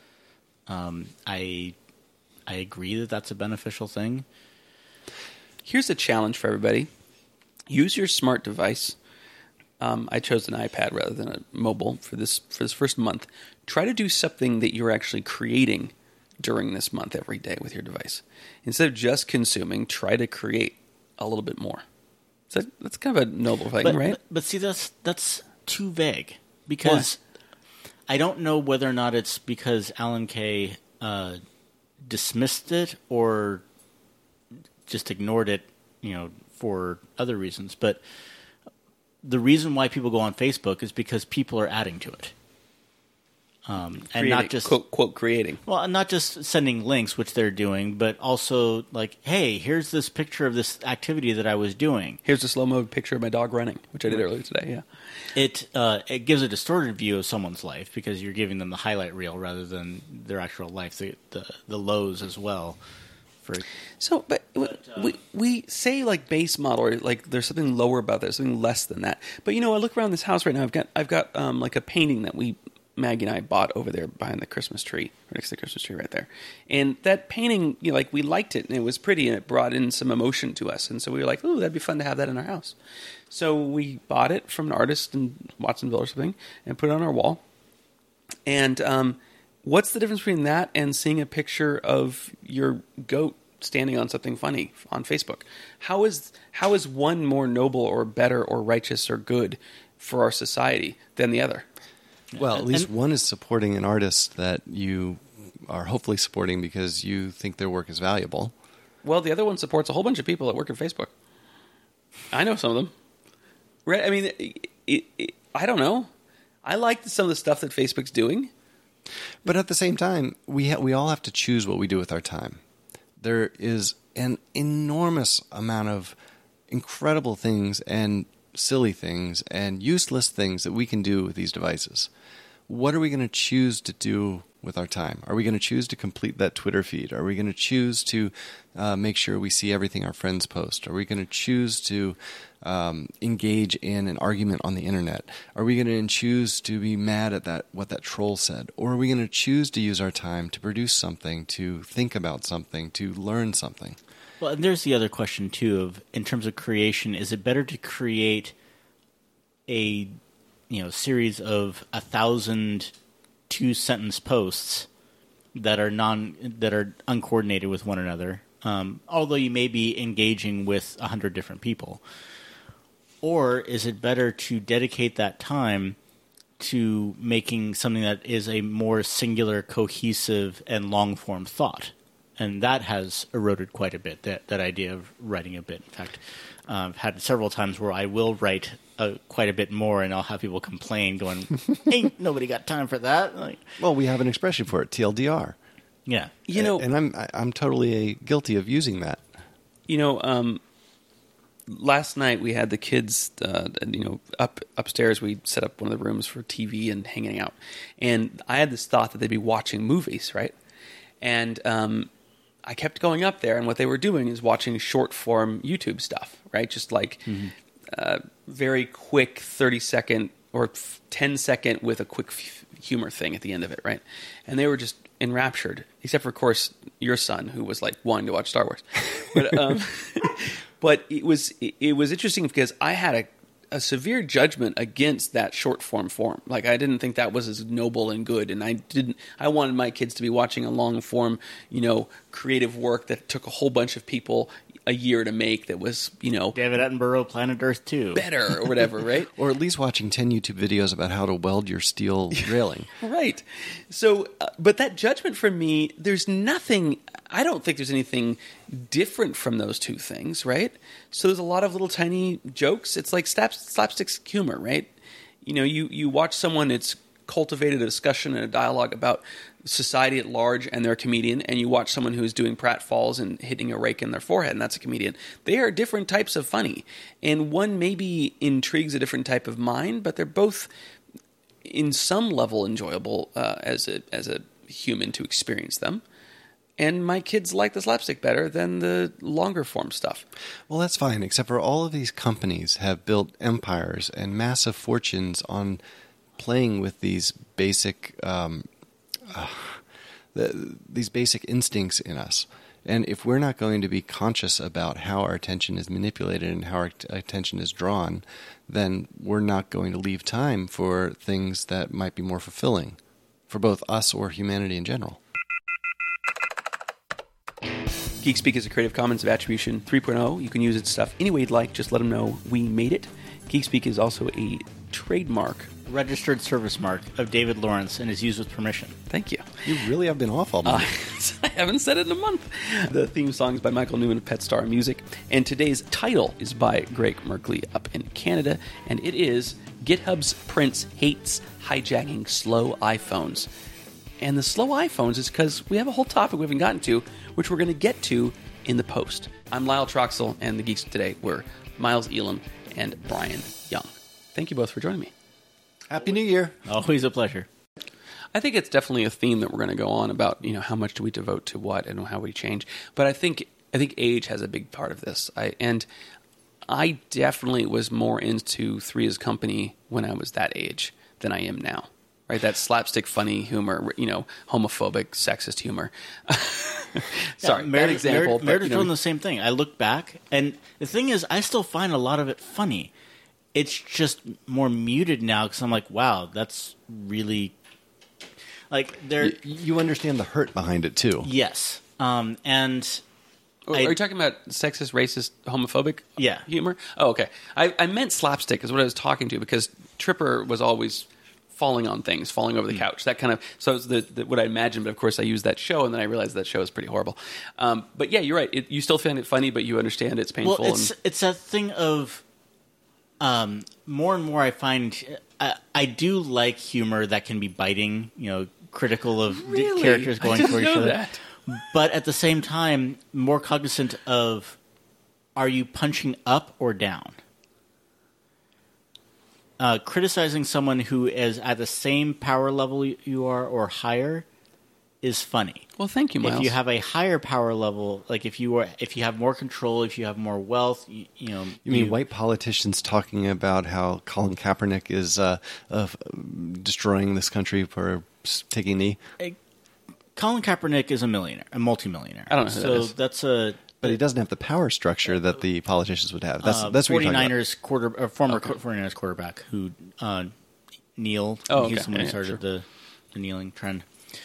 I agree that that's a beneficial thing. Here's a challenge for everybody. Use your smart device. I chose an iPad rather than a mobile for this first month. Try to do something that you're actually creating during this month every day with your device. Instead of just consuming, try to create a little bit more. So that's kind of a noble thing, right? But see, that's too vague, because I don't know whether or not it's because Alan Kay dismissed it or just ignored it, for other reasons. But the reason why people go on Facebook is because people are adding to it. And not just quote creating. Well, not just sending links, which they're doing, but also like, hey, here's this picture of this activity that I was doing. Here's a slow-mo picture of my dog running, which I did earlier today. Yeah, it gives a distorted view of someone's life because you're giving them the highlight reel rather than their actual life, the lows as well. But we say like base model, or like there's something lower about that, something less than that. But I look around this house right now. I've got like a painting that Maggie and I bought over there behind the Christmas tree, or next to the Christmas tree right there. And that painting, we liked it, and it was pretty, and it brought in some emotion to us. And so we were like, "Ooh, that'd be fun to have that in our house." So we bought it from an artist in Watsonville or something, and put it on our wall. And what's the difference between that and seeing a picture of your goat standing on something funny on Facebook? How is one more noble or better or righteous or good for our society than the other? Well, at least one is supporting an artist that you are hopefully supporting because you think their work is valuable. Well, the other one supports a whole bunch of people that work at Facebook. I know some of them. Right? I mean, I don't know. I like some of the stuff that Facebook's doing. But at the same time, we all have to choose what we do with our time. There is an enormous amount of incredible things and silly things and useless things that we can do with these devices. What are we going to choose to do with our time? Are we going to choose to complete that Twitter feed? Are we going to choose to make sure we see everything our friends post? Are we going to choose to engage in an argument on the internet? Are we going to choose to be mad at what that troll said? Or are we going to choose to use our time to produce something, to think about something, to learn something? Well, and there's the other question, too, of in terms of creation, is it better to create a series of 1,000 two-sentence posts that are uncoordinated with one another, although you may be engaging with 100 different people? Or is it better to dedicate that time to making something that is a more singular, cohesive, and long-form thought? And that has eroded quite a bit, that idea of writing a bit. In fact, I've had several times where I will write quite a bit more, and I'll have people complain, going, ain't nobody got time for that. Well, we have an expression for it, TLDR. Yeah. And I'm totally guilty of using that. Last night we had the kids, upstairs. We set up one of the rooms for TV and hanging out. And I had this thought that they'd be watching movies, right? And I kept going up there, and what they were doing is watching short-form YouTube stuff, right? Just like very quick 30-second or 10-second with a quick humor thing at the end of it, right? And they were just enraptured, except for, of course, your son, who was like wanting to watch Star Wars. But but it was interesting because I had a severe judgment against that short form. Like, I didn't think that was as noble and good, and I wanted my kids to be watching a long form, creative work that took a whole bunch of people a year to make, that was, David Attenborough, Planet Earth 2. Better or whatever, right? Or at least watching 10 YouTube videos about how to weld your steel railing. Right. So, but that judgment from me, I don't think there's anything different from those two things, right? So there's a lot of little tiny jokes. It's like slapstick humor, right? You watch someone that's cultivated a discussion and a dialogue about society at large, and they're a comedian, and you watch someone who's doing pratfalls and hitting a rake in their forehead, and that's a comedian. They are different types of funny, and one maybe intrigues a different type of mind, but they're both in some level enjoyable as a human to experience them. And my kids like the slapstick better than the longer form stuff. Well, that's fine, except for all of these companies have built empires and massive fortunes on playing with these basic these basic instincts in us. And if we're not going to be conscious about how our attention is manipulated and how our attention is drawn, then we're not going to leave time for things that might be more fulfilling for both us or humanity in general. GeekSpeak is a Creative Commons of Attribution 3.0. You can use its stuff any way you'd like. Just let them know we made it. GeekSpeak is also a trademark. Registered service mark of David Lawrence and is used with permission. Thank you. You really have been off all month. I haven't said it in a month. The theme song is by Michael Newman of Pet Star Music. And today's title is by Greg Merkley up in Canada. And it is GitHub's Prince Hates Hijacking Slow iPhones. And the slow iPhones is because we have a whole topic we haven't gotten to, which we're going to get to in the post. I'm Lyle Troxel, and the Geeks today were Miles Elam and Brian Young. Thank you both for joining me. Happy New Year. Always a pleasure. I think it's definitely a theme that we're going to go on about, how much do we devote to what and how we change. But I think age has a big part of this. I definitely was more into Three's Company when I was that age than I am now. Right, that slapstick, funny humor, homophobic, sexist humor. Sorry, bad example. Meredith's doing the same thing. I look back, and the thing is, I still find a lot of it funny. It's just more muted now because I'm like, wow, that's really You understand the hurt behind it too. Yes, and. Are you talking about sexist, racist, homophobic humor? Oh, okay. I meant slapstick is what I was talking to because Tripper was always falling on things, falling over the couch. That kind of so it's what I imagined. But of course, I used that show, and then I realized that show is pretty horrible. But yeah, you're right. You still find it funny, but you understand it's painful. Well, it's a thing of more and more. I find I do like humor that can be biting. Critical of characters going for each other. That. But at the same time, more cognizant of are you punching up or down? Criticizing someone who is at the same power level you are or higher is funny. Well, thank you, Miles. If you have a higher power level, like if you have more control, if you have more wealth, You mean white politicians talking about how Colin Kaepernick is destroying this country for taking a knee? Colin Kaepernick is a millionaire, a multimillionaire. I don't know who that is. That's But he doesn't have the power structure that the politicians would have. That's what you're talking about. Former 49ers quarterback who kneeled. Oh, okay. He's the one who started the kneeling trend.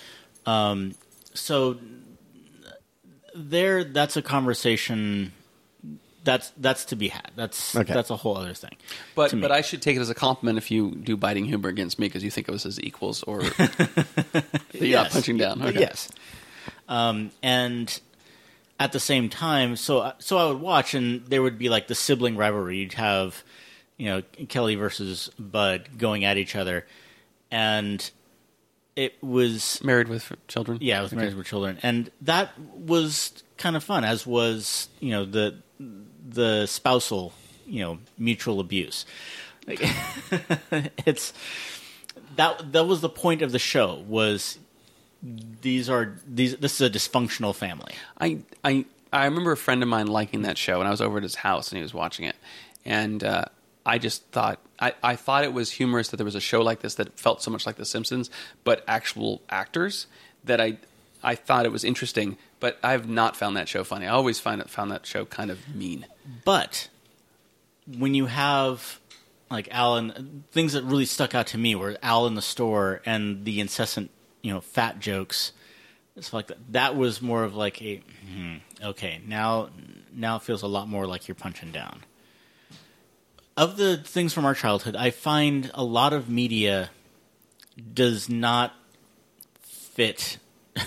So that's a conversation that's to be had. That's a whole other thing. But I should take it as a compliment if you do biting humor against me because you think of us as equals or you're not punching down. Okay. Yes. And at the same time, so I would watch, and there would be like the sibling rivalry. You'd have, Kelly versus Bud going at each other, and it was Married with Children. Yeah, it was Married with Children, and that was kind of fun. As was the spousal mutual abuse. It's that was the point of the show was. This is a dysfunctional family. I remember a friend of mine liking that show, and I was over at his house, and he was watching it. And I just thought... I thought it was humorous that there was a show like this that felt so much like The Simpsons, but actual actors, that I thought it was interesting, but I have not found that show funny. I always found that show kind of mean. But when you have... like Alan... Things that really stuck out to me were Al in the store and the incessant... fat jokes. It's like that. That was more of like okay, now it feels a lot more like you're punching down. Of the things from our childhood, I find a lot of media does not fit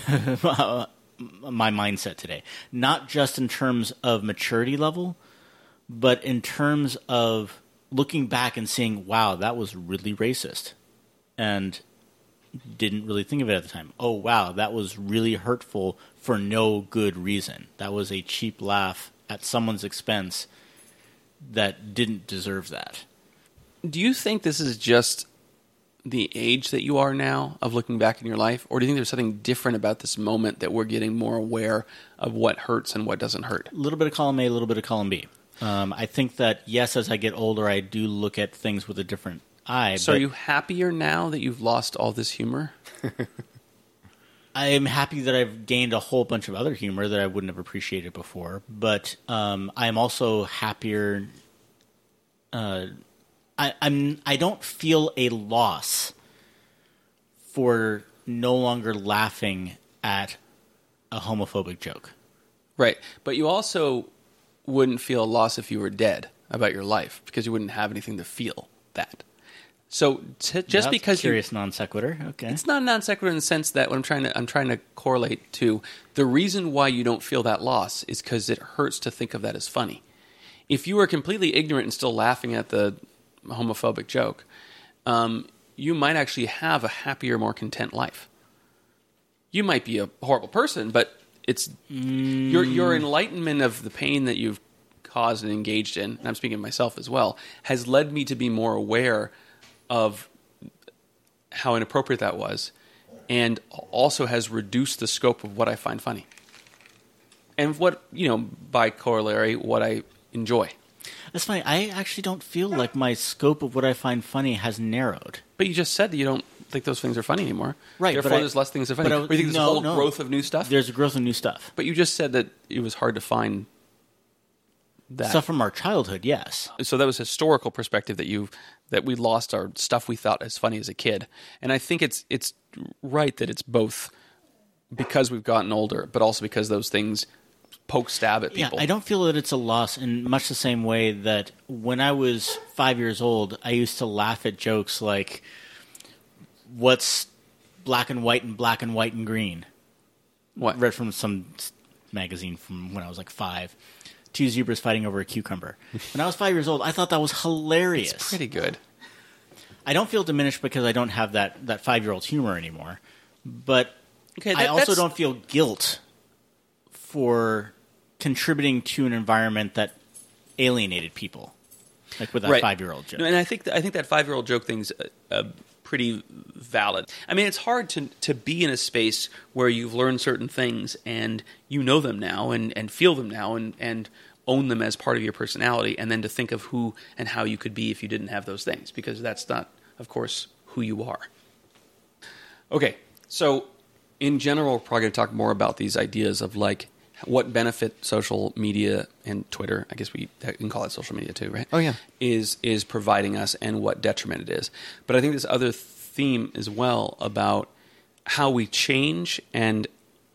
my mindset today. Not just in terms of maturity level, but in terms of looking back and seeing, wow, that was really racist. And didn't really think of it at the time. Oh, wow, that was really hurtful for no good reason. That was a cheap laugh at someone's expense that didn't deserve that. Do you think this is just the age that you are now of looking back in your life, or do you think there's something different about this moment that we're getting more aware of what hurts and what doesn't hurt? A little bit of column A, a little bit of column B. I think that, yes, as I get older, I do look at things with a different eye. So but are you happier now that you've lost all this humor? I am happy that I've gained a whole bunch of other humor that I wouldn't have appreciated before. But I am also happier. I don't feel a loss for no longer laughing at a homophobic joke. Right. But you also wouldn't feel a loss if you were dead about your life because you wouldn't have anything to feel that. So just That's because curious non sequitur. Okay. it's not non sequitur in the sense that what I'm trying to correlate to the reason why you don't feel that loss is because it hurts to think of that as funny. If you were completely ignorant and still laughing at the homophobic joke, you might actually have a happier, more content life. You might be a horrible person, but it's your enlightenment of the pain that you've caused and engaged in, and I'm speaking of myself as well, has led me to be more aware of how inappropriate that was, and also has reduced the scope of what I find funny. And what, by corollary, what I enjoy. That's funny. I actually don't feel like my scope of what I find funny has narrowed. But you just said that you don't think those things are funny anymore. Right. Therefore, but there's less things that are funny. but Or you think there's a whole growth of new stuff? There's a growth of new stuff. But you just said that it was hard to find that. Stuff from our childhood, yes. So that was a historical perspective that we lost our stuff we thought as funny as a kid. And I think it's right that it's both because we've gotten older, but also because those things poke stab at people. Yeah, I don't feel that it's a loss in much the same way that when I was 5 years old, I used to laugh at jokes like, what's black and white and green? What? Read from some magazine from when I was like 5. 2 zebras fighting over a cucumber. When I was 5 years old, I thought that was hilarious. It's pretty good. I don't feel diminished because I don't have that 5-year-old humor anymore. But Okay, I also don't feel guilt for contributing to an environment that alienated people, like with that Right. 5-year-old joke. No, and I think that 5-year-old joke thing's pretty valid. I mean, it's hard to be in a space where you've learned certain things and you know them now and feel them now and own them as part of your personality, and then to think of who and how you could be if you didn't have those things, because that's not, of course, who you are. Okay, so in general, we're probably going to talk more about these ideas of like what benefit social media and Twitter, I guess we can call it social media too, right? Oh, yeah. Is providing us and what detriment it is. But I think this other theme as well about how we change and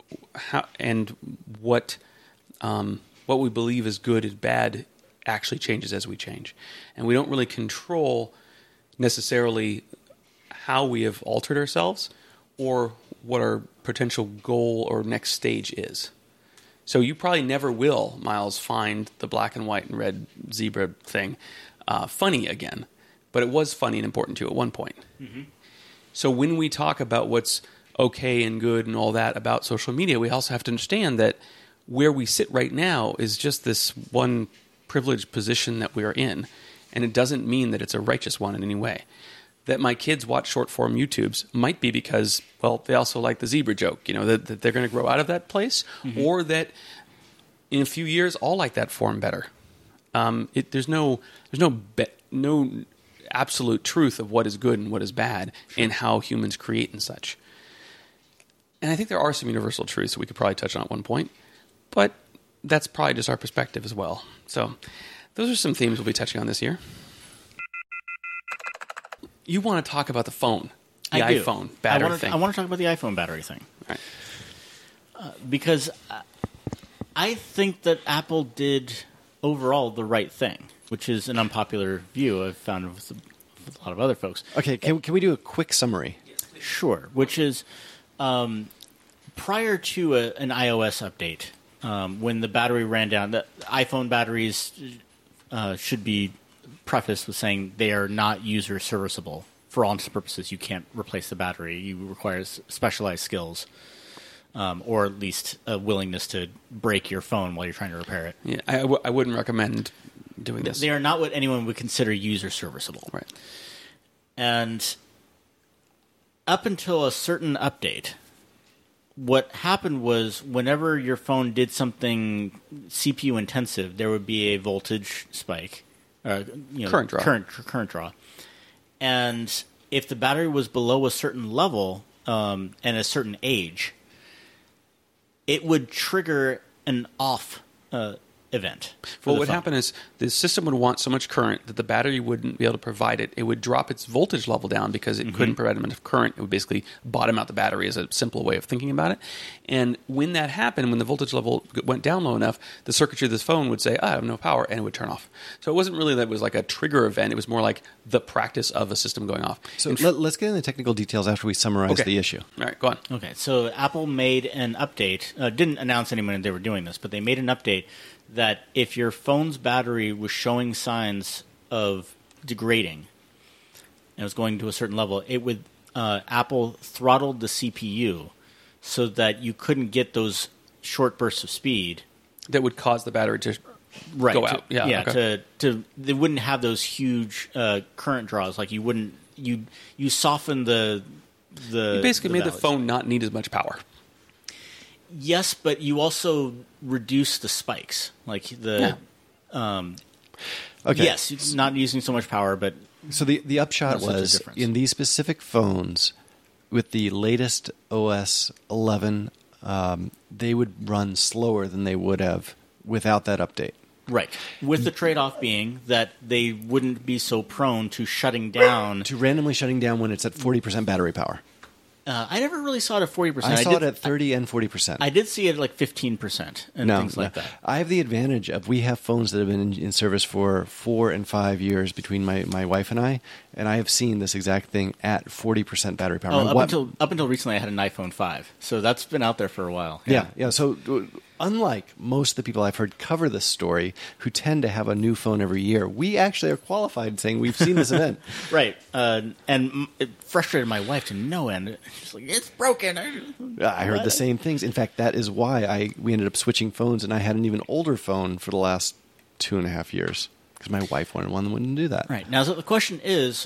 what we believe is good is bad actually changes as we change. And we don't really control necessarily how we have altered ourselves or what our potential goal or next stage is. So you probably never will, Miles, find the black and white and red zebra thing funny again. But it was funny and important to you at one point. Mm-hmm. So when we talk about what's okay and good and all that about social media, we also have to understand that where we sit right now is just this one privileged position that we are in. And it doesn't mean that it's a righteous one in any way. That my kids watch short-form YouTubes might be because, well, they also like the zebra joke, that they're going to grow out of that place, mm-hmm. or that in a few years I'll like that form better. There's no absolute truth of what is good and what is bad and how humans create and such. And I think there are some universal truths that we could probably touch on at one point, but that's probably just our perspective as well. So those are some themes we'll be touching on this year. You want to talk about the phone, the iPhone battery thing. I want to talk about the iPhone battery thing. All right. Because I think that Apple did overall the right thing, which is an unpopular view I've found with a lot of other folks. Okay, can we do a quick summary? Sure, which is prior to an iOS update, when the battery ran down, the iPhone batteries should be prefaced with saying they are not user serviceable. For all intents and purposes, you can't replace the battery. You require specialized skills, or at least a willingness to break your phone while you're trying to repair it. Yeah, I wouldn't recommend doing this. They are not what anyone would consider user serviceable. Right. And up until a certain update, what happened was whenever your phone did something CPU intensive, there would be a voltage spike, Current draw. current draw, and if the battery was below a certain level and a certain age, it would trigger an off event. What would happen is the system would want so much current that the battery wouldn't be able to provide it. It would drop its voltage level down because it couldn't provide enough current. It would basically bottom out the battery is a simple way of thinking about it. And when that happened, when the voltage level went down low enough, the circuitry of this phone would say, I have no power, and it would turn off. So it wasn't really that it was like a trigger event. It was more like the practice of a system going off. So let's get into the technical details after we summarize the issue. All right, go on. Okay, so Apple made an update, didn't announce anyone they were doing this, but they made an update that if your phone's battery was showing signs of degrading and was going to a certain level, it would Apple throttled the CPU so that you couldn't get those short bursts of speed That would cause the battery to go out. They wouldn't have those huge current draws. Like you soften the You basically made the values. phone not need as much power. Yes, but you also reduce the spikes. Like the Okay. yes, not using so much power, but So the upshot Not such a was difference. in these specific phones with the latest OS 11, they would run slower than they would have without that update. right. With the trade-off being that they wouldn't be so prone to shutting down. To randomly shutting down when it's at 40% battery power. I never really saw it at 40%. I saw it at 30 and 40%. I did see it at like 15% and things like that. I have the advantage of we have phones that have been in service for 4 and 5 years between my wife and I have seen this exact thing at 40% battery power. Up until recently, I had an iPhone 5, so that's been out there for a while. Yeah. So unlike most of the people I've heard cover this story who tend to have a new phone every year, we actually are qualified saying we've seen this event. Right. And it frustrated my wife to no end. She's like, it's broken. I heard the same things. In fact, that is why we ended up switching phones, and I had an even older phone for the last 2.5 years because my wife wanted one that wouldn't do that. Right. Now, so the question is,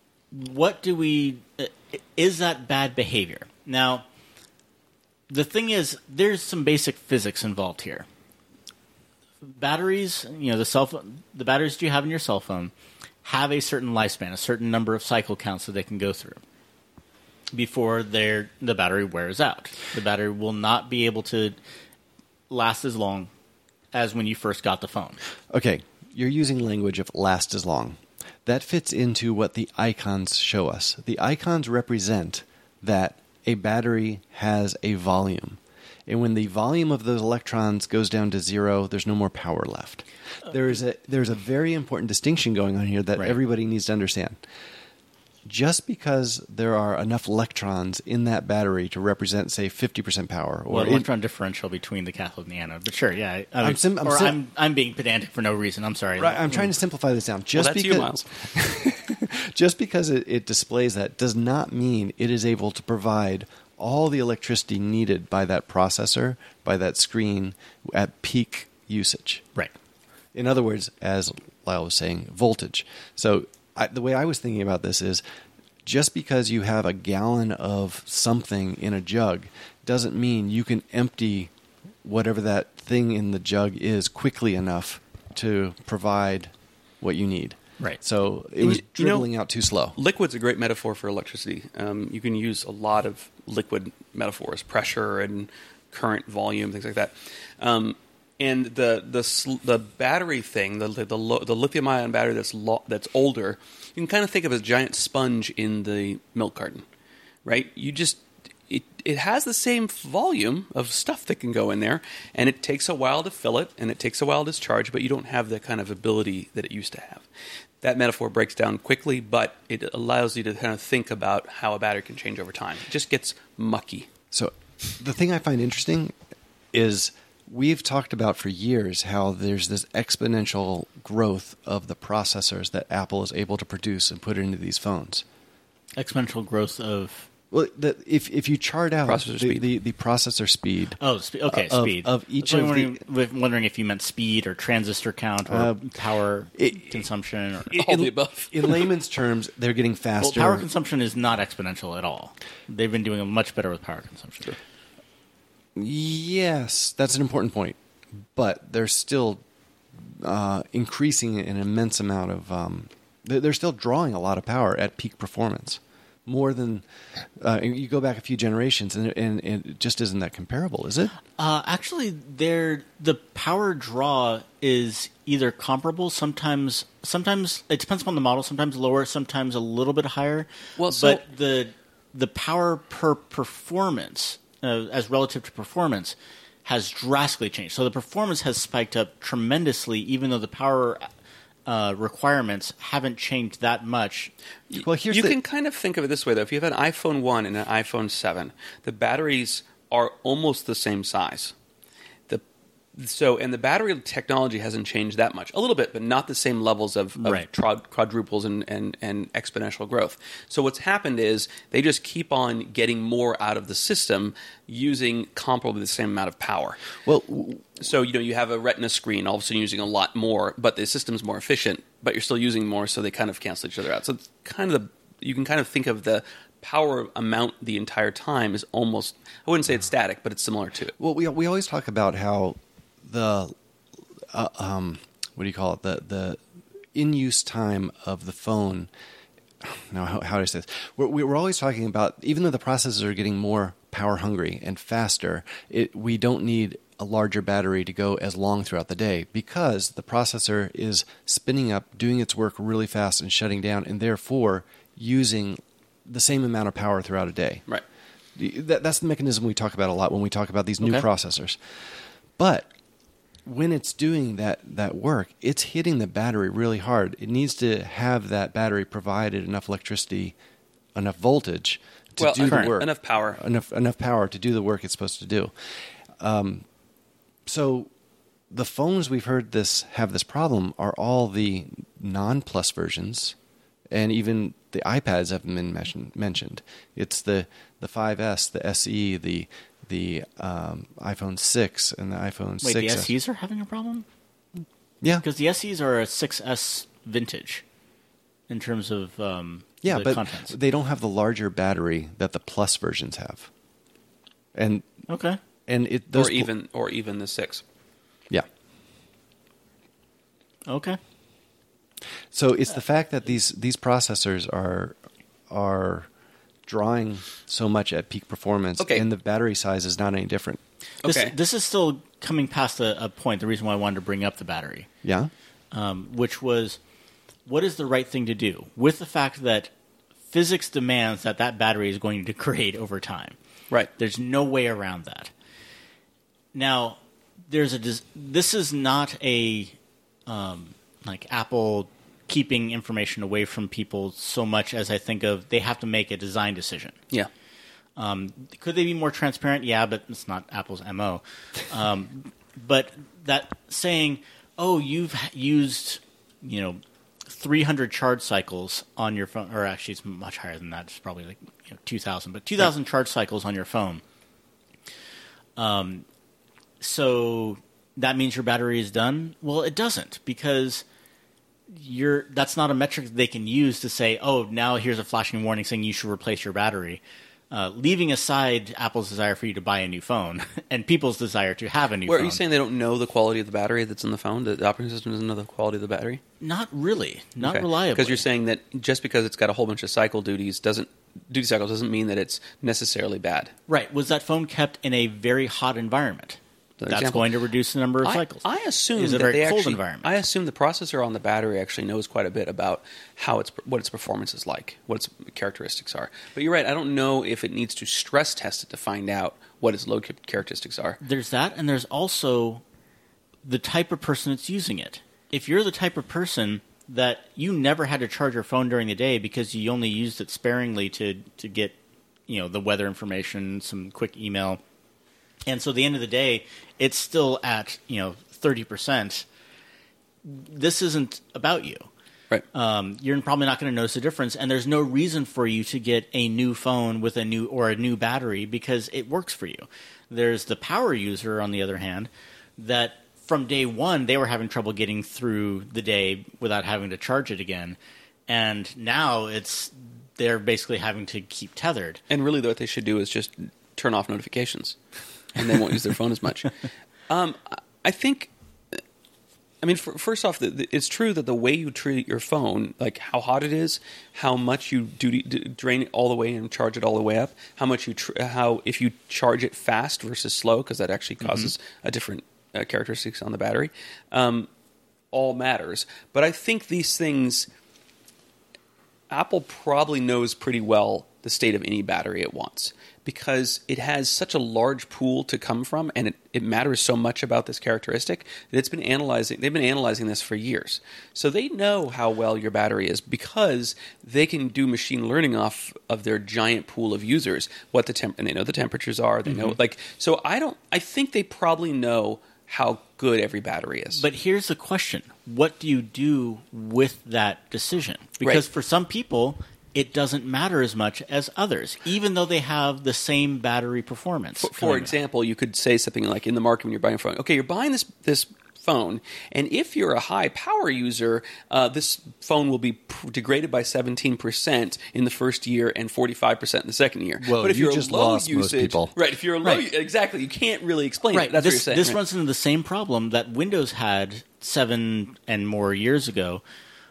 is that bad behavior? Now, the thing is, there's some basic physics involved here. Batteries, the batteries that you have in your cell phone have a certain lifespan, a certain number of cycle counts that they can go through before the battery wears out. The battery will not be able to last as long as when you first got the phone. Okay, you're using language of last as long. That fits into what the icons show us. The icons represent that a battery has a volume. And when the volume of those electrons goes down to zero, there's no more power left. There's a very important distinction going on here that everybody needs to understand. Just because there are enough electrons in that battery to represent, say, 50% power, or electron differential between the cathode and the anode. But sure, yeah. I'm being pedantic for no reason. I'm sorry. Right, I'm trying to simplify this down. That's you, Miles. Just because it displays that does not mean it is able to provide all the electricity needed by that processor, by that screen, at peak usage. Right. In other words, as Lyle was saying, voltage. So the way I was thinking about this is just because you have a gallon of something in a jug doesn't mean you can empty whatever that thing in the jug is quickly enough to provide what you need. Right. So it was dribbling out too slow. Liquid's a great metaphor for electricity. You can use a lot of liquid metaphors, pressure and current, volume, things like that. And the battery thing, the lithium-ion battery that's older, you can kind of think of as a giant sponge in the milk carton, right? It has the same volume of stuff that can go in there, and it takes a while to fill it, and it takes a while to discharge, but you don't have the kind of ability that it used to have. That metaphor breaks down quickly, but it allows you to kind of think about how a battery can change over time. It just gets mucky. So the thing I find interesting is we've talked about for years how there's this exponential growth of the processors that Apple is able to produce and put into these phones. Exponential growth of Well, if you chart out Processor speed. the processor speed Speed. of each I of was wondering if you meant speed or transistor count or power consumption. Or, All the above. in layman's terms, they're getting well, faster. power consumption is not exponential at all. They've been doing much better with power consumption. Yes, that's an important point, but they're still increasing an immense amount of. They're still drawing a lot of power at peak performance, more than you go back a few generations, and it just isn't that comparable, is it? Actually, the power draw is either comparable. Sometimes it depends upon the model. Sometimes lower, sometimes a little bit higher. Well, so- but the power per performance, as relative to performance, has drastically changed. So the performance has spiked up tremendously, even though the power requirements haven't changed that much. Well, here's you can kind of think of it this way, though. If you have an iPhone 1 and an iPhone 7, the batteries are almost the same size. And the battery technology hasn't changed that much. A little bit, but not the same levels of Right. quadruples and exponential growth. So what's happened is they just keep on getting more out of the system using comparably the same amount of power. Well, So, you have a Retina screen, all of a sudden using a lot more, but the system's more efficient, but you're still using more, so they kind of cancel each other out. So it's kind of you can kind of think of the power amount the entire time is almost, I wouldn't say it's static, but it's similar to it. well, we always talk about how the what do you call it? The in use time of the phone. Now, how do I say this? We're always talking about, even though the processors are getting more power hungry and faster, we don't need a larger battery to go as long throughout the day, because the processor is spinning up, doing its work really fast and shutting down, and therefore using the same amount of power throughout a day. Right. That's the mechanism we talk about a lot when we talk about these new Okay. processors. But when it's doing that work, it's hitting the battery really hard. It needs to have that battery provided enough electricity, enough voltage to do the work. Enough power. Enough power to do the work it's supposed to do. So the phones we've heard have this problem are all the non-plus versions, and even the iPads have been mentioned. It's the 5S, the SE, the iPhone 6, and the iPhone 6S. Wait, the SEs are having a problem? Yeah, Because the SEs are a 6S vintage in terms of the but contents. they don't have the larger battery that the Plus versions have, and Okay. those Or even the 6. yeah. Okay. So it's the fact that these processors are drawing so much at peak performance, Okay. and the battery size is not any different. Okay. This is still coming past a point, the reason why I wanted to bring up the battery, Yeah. which was, what is the right thing to do with the fact that physics demands that battery is going to degrade over time. Right. There's no way around that. Now, this is not a like Apple keeping information away from people so much as I think of they have to make a design decision. Yeah. Could they be more transparent? Yeah, but it's not Apple's MO. But that saying, oh, you've used 300 charge cycles on your phone, or actually it's much higher than that. It's probably like 2,000, but 2,000 charge cycles on your phone. So that means your battery is done? Well, it doesn't, because that's not a metric that they can use to say, oh, now here's a flashing warning saying you should replace your battery. Leaving aside Apple's desire for you to buy a new phone and people's desire to have a new phone. Are you saying they don't know the quality of the battery that's in the phone? The operating system doesn't know the quality of the battery? Not really. Not Okay. reliably. Because you're saying that just because it's got a whole bunch of duty cycles doesn't mean that it's necessarily bad. Right. Was that phone kept in a very hot environment? That's example. going to reduce the number of cycles. I assume Is it a that very they cold actually, environment? I assume the processor on the battery actually knows quite a bit about what its performance is like, what its characteristics are. But you're right. I don't know if it needs to stress test it to find out what its load characteristics are. There's that, and there's also the type of person that's using it. If you're the type of person that you never had to charge your phone during the day because you only used it sparingly to get the weather information, some quick email, and so at the end of the day, it's still at 30%. This isn't about you. Right. You're probably not going to notice a difference, and there's no reason for you to get a new phone with a new battery because it works for you. There's the power user, on the other hand, that from day one they were having trouble getting through the day without having to charge it again, and now they're basically having to keep tethered. And really, what they should do is just turn off notifications, and they won't use their phone as much. I think. I mean, first off, it's true that the way you treat your phone, like how hot it is, how much you drain it all the way and charge it all the way up, how much how if you charge it fast versus slow, because that actually causes a different characteristics on the battery, all matters. But I think these things, Apple probably knows pretty well the state of any battery it wants, because it has such a large pool to come from, and it matters so much about this characteristic that they've been analyzing this for years. So they know how well your battery is because they can do machine learning off of their giant pool of users, and they know the temperatures are, they know, so I think they probably know how good every battery is. But here's the question. What do you do with that decision? Because for some people, it doesn't matter as much as others, even though they have the same battery performance. For example, you could say something like in the market when you're buying a phone, okay, you're buying this phone, and if you're a high power user, this phone will be degraded by 17% in the first year and 45% in the second year. Well, but if you're just a low lost usage, most people. Right? If you're a low, exactly, you can't really explain it. That's what you're saying. This runs into the same problem that Windows had 7 and more years ago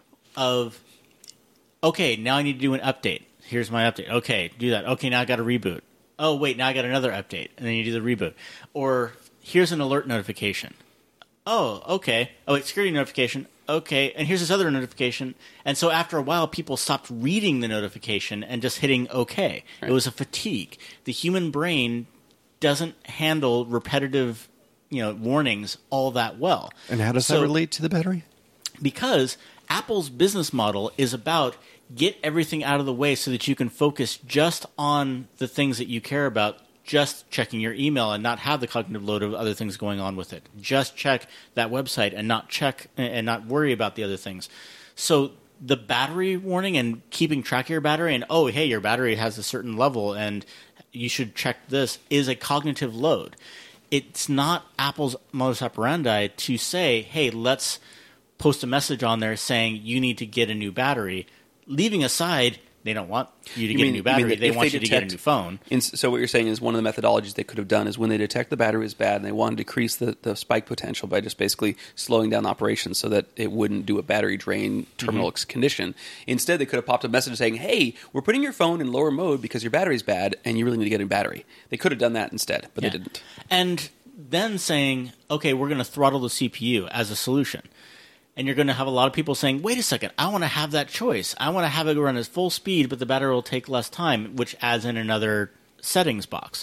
of, okay, now I need to do an update. Here's my update. Okay, do that. Okay, now I got to reboot. Oh, wait, now I got another update. And then you do the reboot. Or here's an alert notification. Oh, okay. Oh, wait, security notification. Okay, and here's this other notification. And so after a while, people stopped reading the notification and just hitting OK. Right. It was a fatigue. The human brain doesn't handle repetitive, warnings all that well. And how does that relate to the battery? Because Apple's business model is about get everything out of the way so that you can focus just on the things that you care about, just checking your email and not have the cognitive load of other things going on with it. Just check that website and not worry about the other things. So the battery warning and keeping track of your battery and, oh, hey, your battery has a certain level and you should check this is a cognitive load. It's not Apple's modus operandi to say, hey, let's post a message on there saying you need to get a new battery, leaving aside they don't want you to get a new battery. They want you to get a new phone. So what you're saying is one of the methodologies they could have done is when they detect the battery is bad and they want to decrease the spike potential by just basically slowing down operations so that it wouldn't do a battery drain terminal condition. Instead, they could have popped a message saying, hey, we're putting your phone in lower mode because your battery's bad and you really need to get a battery. They could have done that instead, but they didn't. And then saying, okay, we're going to throttle the CPU as a solution. And you're going to have a lot of people saying, wait a second, I want to have that choice. I want to have it run at full speed, but the battery will take less time, which adds in another settings box.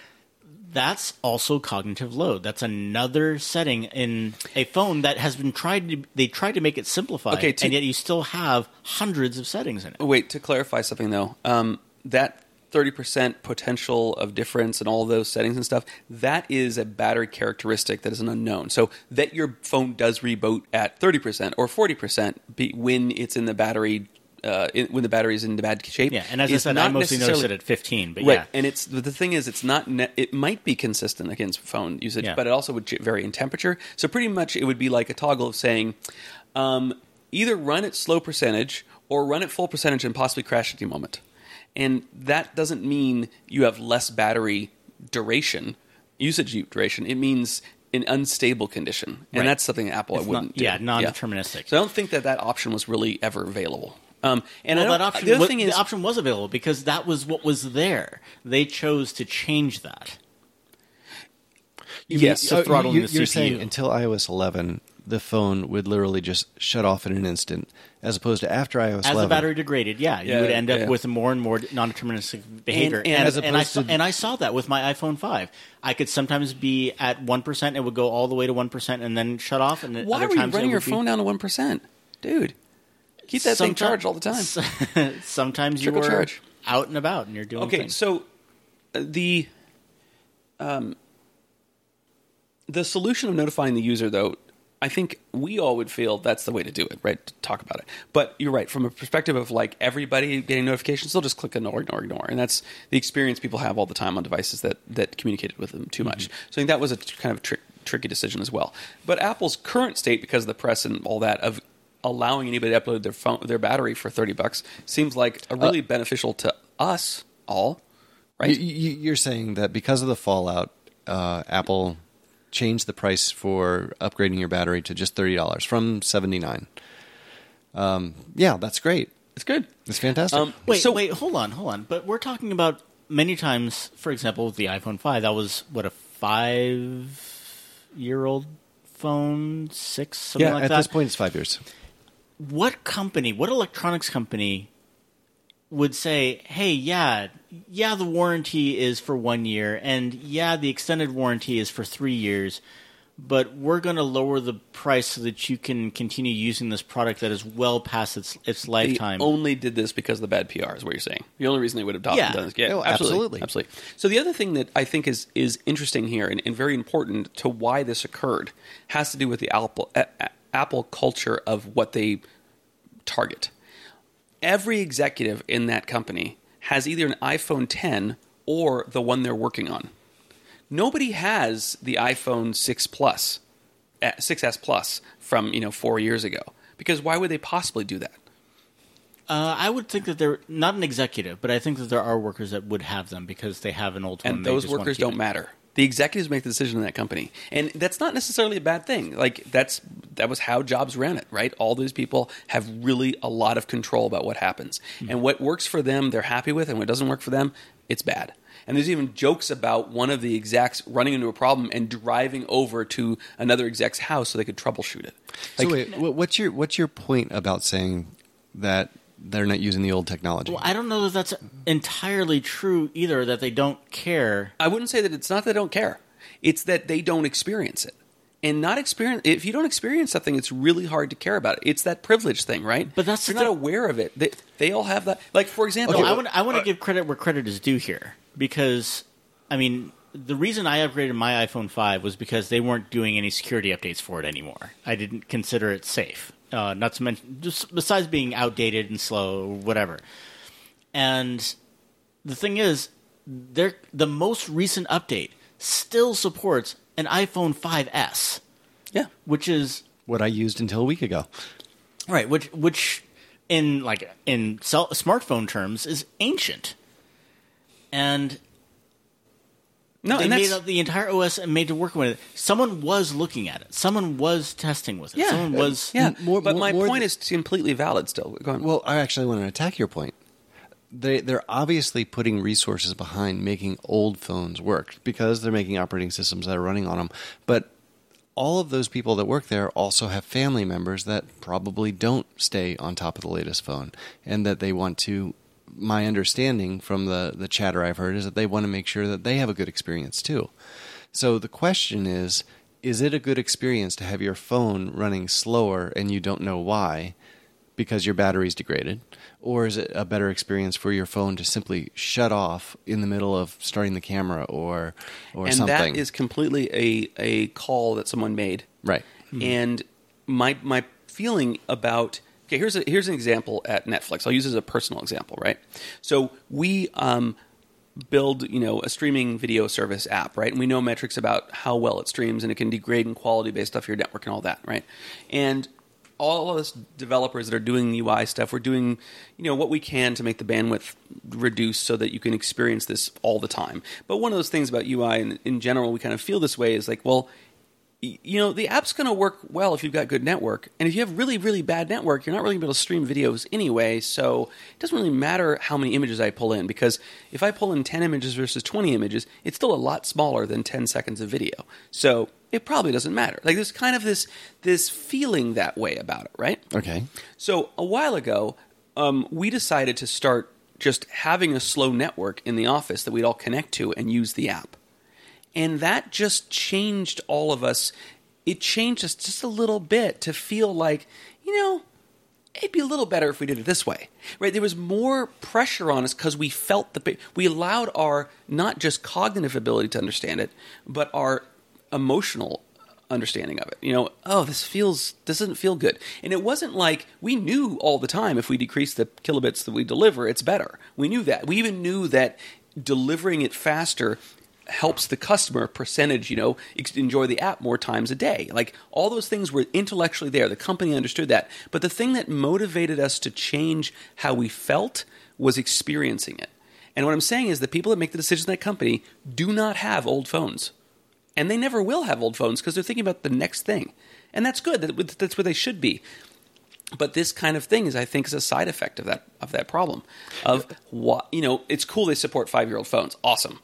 That's also cognitive load. That's another setting in a phone that has been they tried to make it simplified, and yet you still have hundreds of settings in it. Wait, to clarify something, though, that 30% potential of difference and all those settings and stuff, that is a battery characteristic that is an unknown. So that your phone does reboot at 30% or 40% when it's in the battery, when the battery is in the bad shape. Yeah, and as I said, I mostly noticed it at 15. But right, yeah. And the thing is, it's not. It might be consistent against phone usage, but it also would vary in temperature. So pretty much, it would be like a toggle of saying, either run at slow percentage or run at full percentage and possibly crash at the moment. And that doesn't mean you have less battery usage duration. It means an unstable condition. And that's something Apple wouldn't do. Yeah, non-deterministic. So I don't think that option was really ever available. The option was available because that was what was there. They chose to change that. You're CPU. saying until iOS 11, the phone would literally just shut off in an instant, as opposed to after iOS 11. As the battery degraded, you would end up with more and more non-deterministic behavior. And I saw that with my iPhone 5. I could sometimes be at 1%, it would go all the way to 1% and then shut off. And why were you running your phone down to 1%? Dude, keep that thing charged all the time. Sometimes you were out and about and you're doing things. So the solution of notifying the user, though, I think we all would feel that's the way to do it, right? To talk about it. But you're right. From a perspective of like everybody getting notifications, they'll just click ignore. And that's the experience people have all the time on devices that communicated with them too much. So I think that was a kind of tricky decision as well. But Apple's current state, because of the press and all that, of allowing anybody to upload their battery for $30 seems like a really beneficial to us all, right? You're saying that because of the fallout, Apple changed the price for upgrading your battery to just $30 from $79. Yeah, that's great. It's good. It's fantastic. Wait, hold on. But we're talking about many times, for example, with the iPhone 5, that was, what, a 5-year-old phone? 6? Something like that? Yeah, at this point, it's 5 years. What electronics company would say, hey, yeah, the warranty is for 1 year, and yeah, the extended warranty is for 3 years, but we're going to lower the price so that you can continue using this product that is well past its lifetime. They only did this because of the bad PR, is what you're saying. The only reason they would have done this. Yeah, no, absolutely. So the other thing that I think is interesting here and very important to why this occurred has to do with the Apple culture of what they target. Every executive in that company has either an iPhone 10 or the one they're working on. Nobody has the iPhone 6S Plus from 4 years ago, because why would they possibly do that? I would think that they're not an executive, but I think that there are workers that would have them because they have an old one. And those workers don't matter. The executives make the decision in that company. And that's not necessarily a bad thing. Like, that was how Jobs ran it, right? All these people have really a lot of control about what happens. Mm-hmm. And what works for them, they're happy with, and what doesn't work for them, it's bad. And there's even jokes about one of the execs running into a problem and driving over to another exec's house so they could troubleshoot it. So wait, what's your point about saying that they're not using the old technology? Well, I don't know that that's entirely true either, that they don't care. I wouldn't say that it's not that they don't care. It's that they don't experience it. And if you don't experience something, it's really hard to care about it. It's that privilege thing, right? But that's if you're not aware of it. They all have that. Like, for example... Okay, I want to give credit where credit is due here. Because, I mean, the reason I upgraded my iPhone 5 was because they weren't doing any security updates for it anymore. I didn't consider it safe. Not to mention, just besides being outdated and slow or whatever. And the thing is, the most recent update still supports an iPhone 5S. Yeah. Which is... what I used until a week ago. Right, which in smartphone terms is ancient. And they made up the entire OS and made to work with it. Someone was looking at it. Someone was testing with it. Yeah. Someone was... Yeah, but my point is completely valid still. Go on. Well, I actually want to attack your point. They're obviously putting resources behind making old phones work because they're making operating systems that are running on them. But all of those people that work there also have family members that probably don't stay on top of the latest phone, and that they want to... my understanding from the chatter I've heard is that they want to make sure that they have a good experience too. So the question is it a good experience to have your phone running slower and you don't know why because your battery's degraded? Or is it a better experience for your phone to simply shut off in the middle of starting the camera or something? And that is completely a call that someone made. Right. Mm-hmm. And my feeling about... Okay, here's an example at Netflix. I'll use it as a personal example, right? So we build, a streaming video service app, right? And we know metrics about how well it streams, and it can degrade in quality based off your network and all that, right? And all of us developers that are doing UI stuff, we're doing, what we can to make the bandwidth reduce so that you can experience this all the time. But one of those things about UI, and in general, we kind of feel this way, is like, well, the app's going to work well if you've got good network. And if you have really, really bad network, you're not really going to be able to stream videos anyway. So it doesn't really matter how many images I pull in, because if I pull in 10 images versus 20 images, it's still a lot smaller than 10 seconds of video. So it probably doesn't matter. Like, there's kind of this feeling that way about it, right? Okay. So a while ago, we decided to start just having a slow network in the office that we'd all connect to and use the app. And that just changed all of us. It changed us just a little bit to feel like, it'd be a little better if we did it this way, right? There was more pressure on us because we felt we allowed our not just cognitive ability to understand it, but our emotional understanding of it. You know, oh, this doesn't feel good. And it wasn't like we knew all the time if we decrease the kilobits that we deliver, it's better. We knew that. We even knew that delivering it faster helps the customer percentage, enjoy the app more times a day. Like, all those things were intellectually there. The company understood that. But the thing that motivated us to change how we felt was experiencing it. And what I'm saying is the people that make the decisions in that company do not have old phones. And they never will have old phones because they're thinking about the next thing. And that's good. That's where they should be. But this kind of thing I think is a side effect of that problem. Of what, it's cool they support 5-year-old phones. Awesome.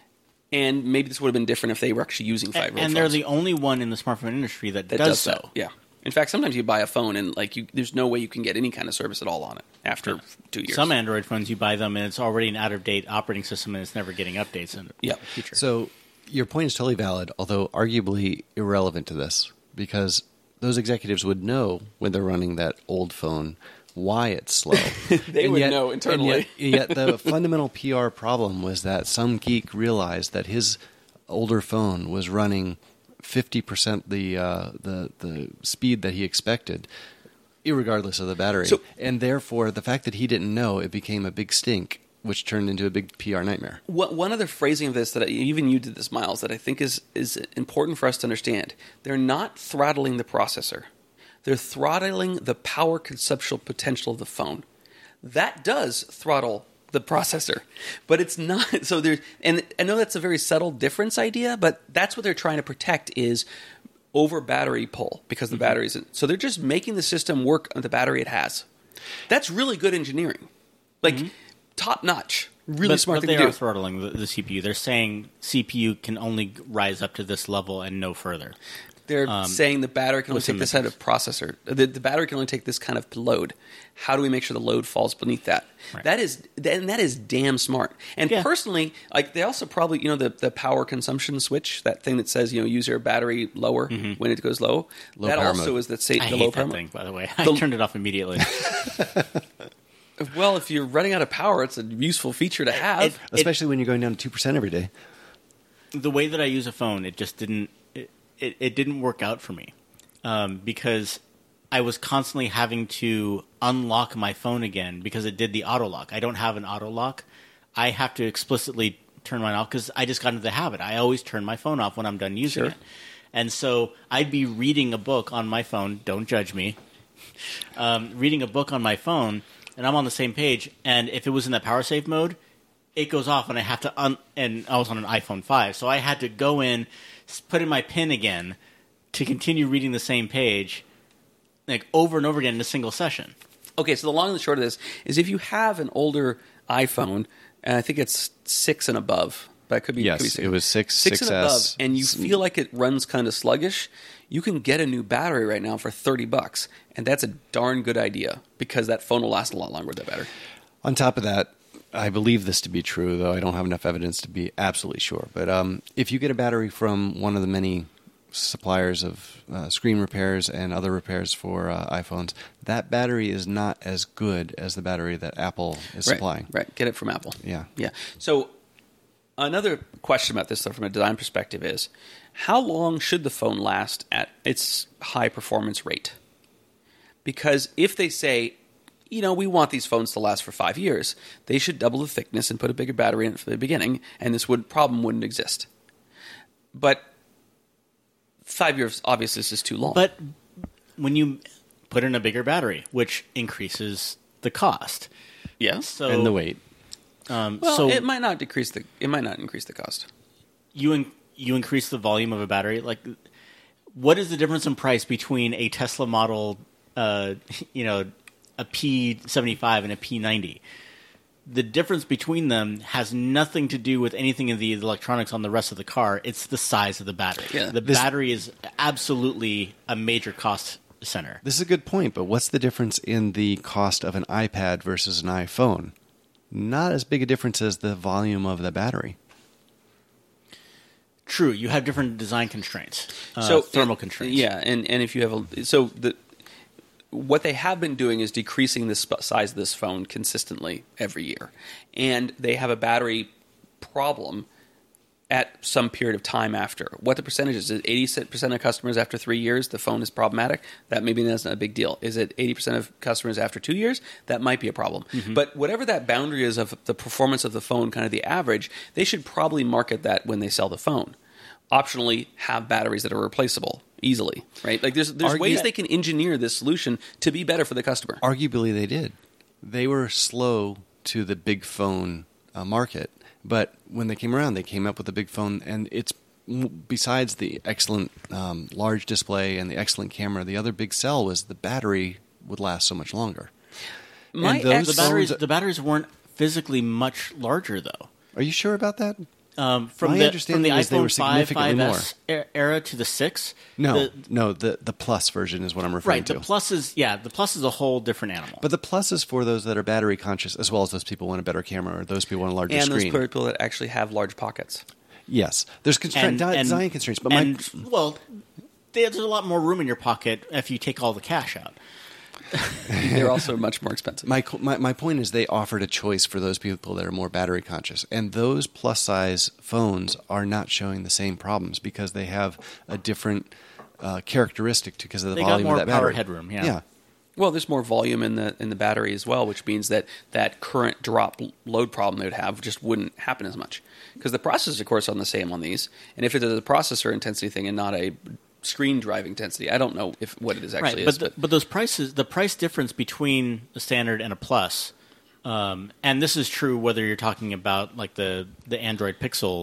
And maybe this would have been different if they were actually using 5-year-old phones. And they're the only one in the smartphone industry that does so. That. Yeah. In fact, sometimes you buy a phone and there's no way you can get any kind of service at all on it after 2 years. Some Android phones, you buy them and it's already an out-of-date operating system and it's never getting updates in the future. So your point is totally valid, although arguably irrelevant to this, because those executives would know when they're running that old phone why it's slow. They would know internally. Yet the fundamental PR problem was that some geek realized that his older phone was running 50% the speed that he expected, irregardless of the battery. And therefore, the fact that he didn't know, it became a big stink, which turned into a big PR nightmare. One other phrasing of this that even you did this, Miles, that I think is important for us to understand. They're not throttling the processor. They're throttling the power consumption potential of the phone. That does throttle the processor, but it's not. So and I know that's a very subtle difference idea, but that's what they're trying to protect is over battery pull because the batteries. So they're just making the system work on the battery it has. That's really good engineering, top notch. Really smart thing to do. But they are throttling the CPU. They're saying CPU can only rise up to this level and no further. They're saying the battery can only take this kind of processor. The battery can only take this kind of load. How do we make sure the load falls beneath that? Right. That is damn smart. And personally, they also probably, the power consumption switch, that thing that says, use your battery lower when it goes low. That also mode. Is that say I the hate low that power thing, by the way. I turned it off immediately. Well, if you're running out of power, it's a useful feature to have, especially when you're going down to 2% every day. The way that I use a phone, it just didn't. It didn't work out for me because I was constantly having to unlock my phone again because it did the auto lock. I don't have an auto lock. I have to explicitly turn mine off because I just got into the habit. I always turn my phone off when I'm done using it. And so I'd be reading a book on my phone. Don't judge me. Reading a book on my phone, and I'm on the same page. And if it was in that power save mode, it goes off, and I have to and I was on an iPhone 5, so I had to go in, put in my PIN again to continue reading the same page, over and over again in a single session. Okay, so the long and the short of this is if you have an older iPhone, and I think it's 6 and above, but it could be... Yes, could be it was 6 and above, and you feel like it runs kind of sluggish, you can get a new battery right now for $30, and that's a darn good idea because that phone will last a lot longer with that battery. On top of that, I believe this to be true, though I don't have enough evidence to be absolutely sure. But if you get a battery from one of the many suppliers of screen repairs and other repairs for iPhones, that battery is not as good as the battery that Apple is supplying. Right, get it from Apple. Yeah. So another question about this, though, from a design perspective is, how long should the phone last at its high performance rate? Because if they say, we want these phones to last for 5 years, they should double the thickness and put a bigger battery in it from the beginning, and this problem wouldn't exist. But 5 years, obviously, is too long. But when you put in a bigger battery, which increases the cost. Yes. And the weight. It might not increase the cost. You increase the volume of a battery. What is the difference in price between a Tesla model, a P75 and a P90? The difference between them has nothing to do with anything in the electronics on the rest of the car. It's the size of the battery. Yeah. The battery is absolutely a major cost center. This is a good point, but what's the difference in the cost of an iPad versus an iPhone? Not as big a difference as the volume of the battery. True, you have different design constraints, thermal constraints. Yeah, and if you have what they have been doing is decreasing the size of this phone consistently every year. And they have a battery problem at some period of time after. What the percentage is it 80% of customers after 3 years, the phone is problematic? That maybe that's not a big deal. Is it 80% of customers after 2 years? That might be a problem. But whatever that boundary is of the performance of the phone, kind of the average, they should probably market that when they sell the phone. Optionally, have batteries that are replaceable easily, right? Like there's ways they can engineer this solution to be better for the customer. Arguably, they did. They were slow to the big phone market, but when they came around, they came up with a big phone, and it's besides the excellent large display and the excellent camera, the other big sell was the battery would last so much longer. The batteries weren't physically much larger, though. Are you sure about that? From My the understanding is they were significantly 5S era to the 6. No, the Plus version is what I'm referring to. The Plus is a whole different animal. But the Plus is for those that are battery conscious, as well as those people who want a better camera or those people want a larger screen. And those people that actually have large pockets. Yes, there's design constraints, but there's a lot more room in your pocket if you take all the cash out. They're also much more expensive. My point is they offered a choice for those people that are more battery conscious. And those plus-size phones are not showing the same problems because they have a different characteristic because of the volume of that battery. They got more power headroom, yeah. Well, there's more volume in the battery as well, which means that current drop load problem they would have just wouldn't happen as much. Because the processors, of course, are the same on these. And if it is a processor intensity thing and not a screen driving intensity, I don't know what it is actually is. But those prices, the price difference between a standard and a Plus, and this is true whether you're talking about like the Android Pixel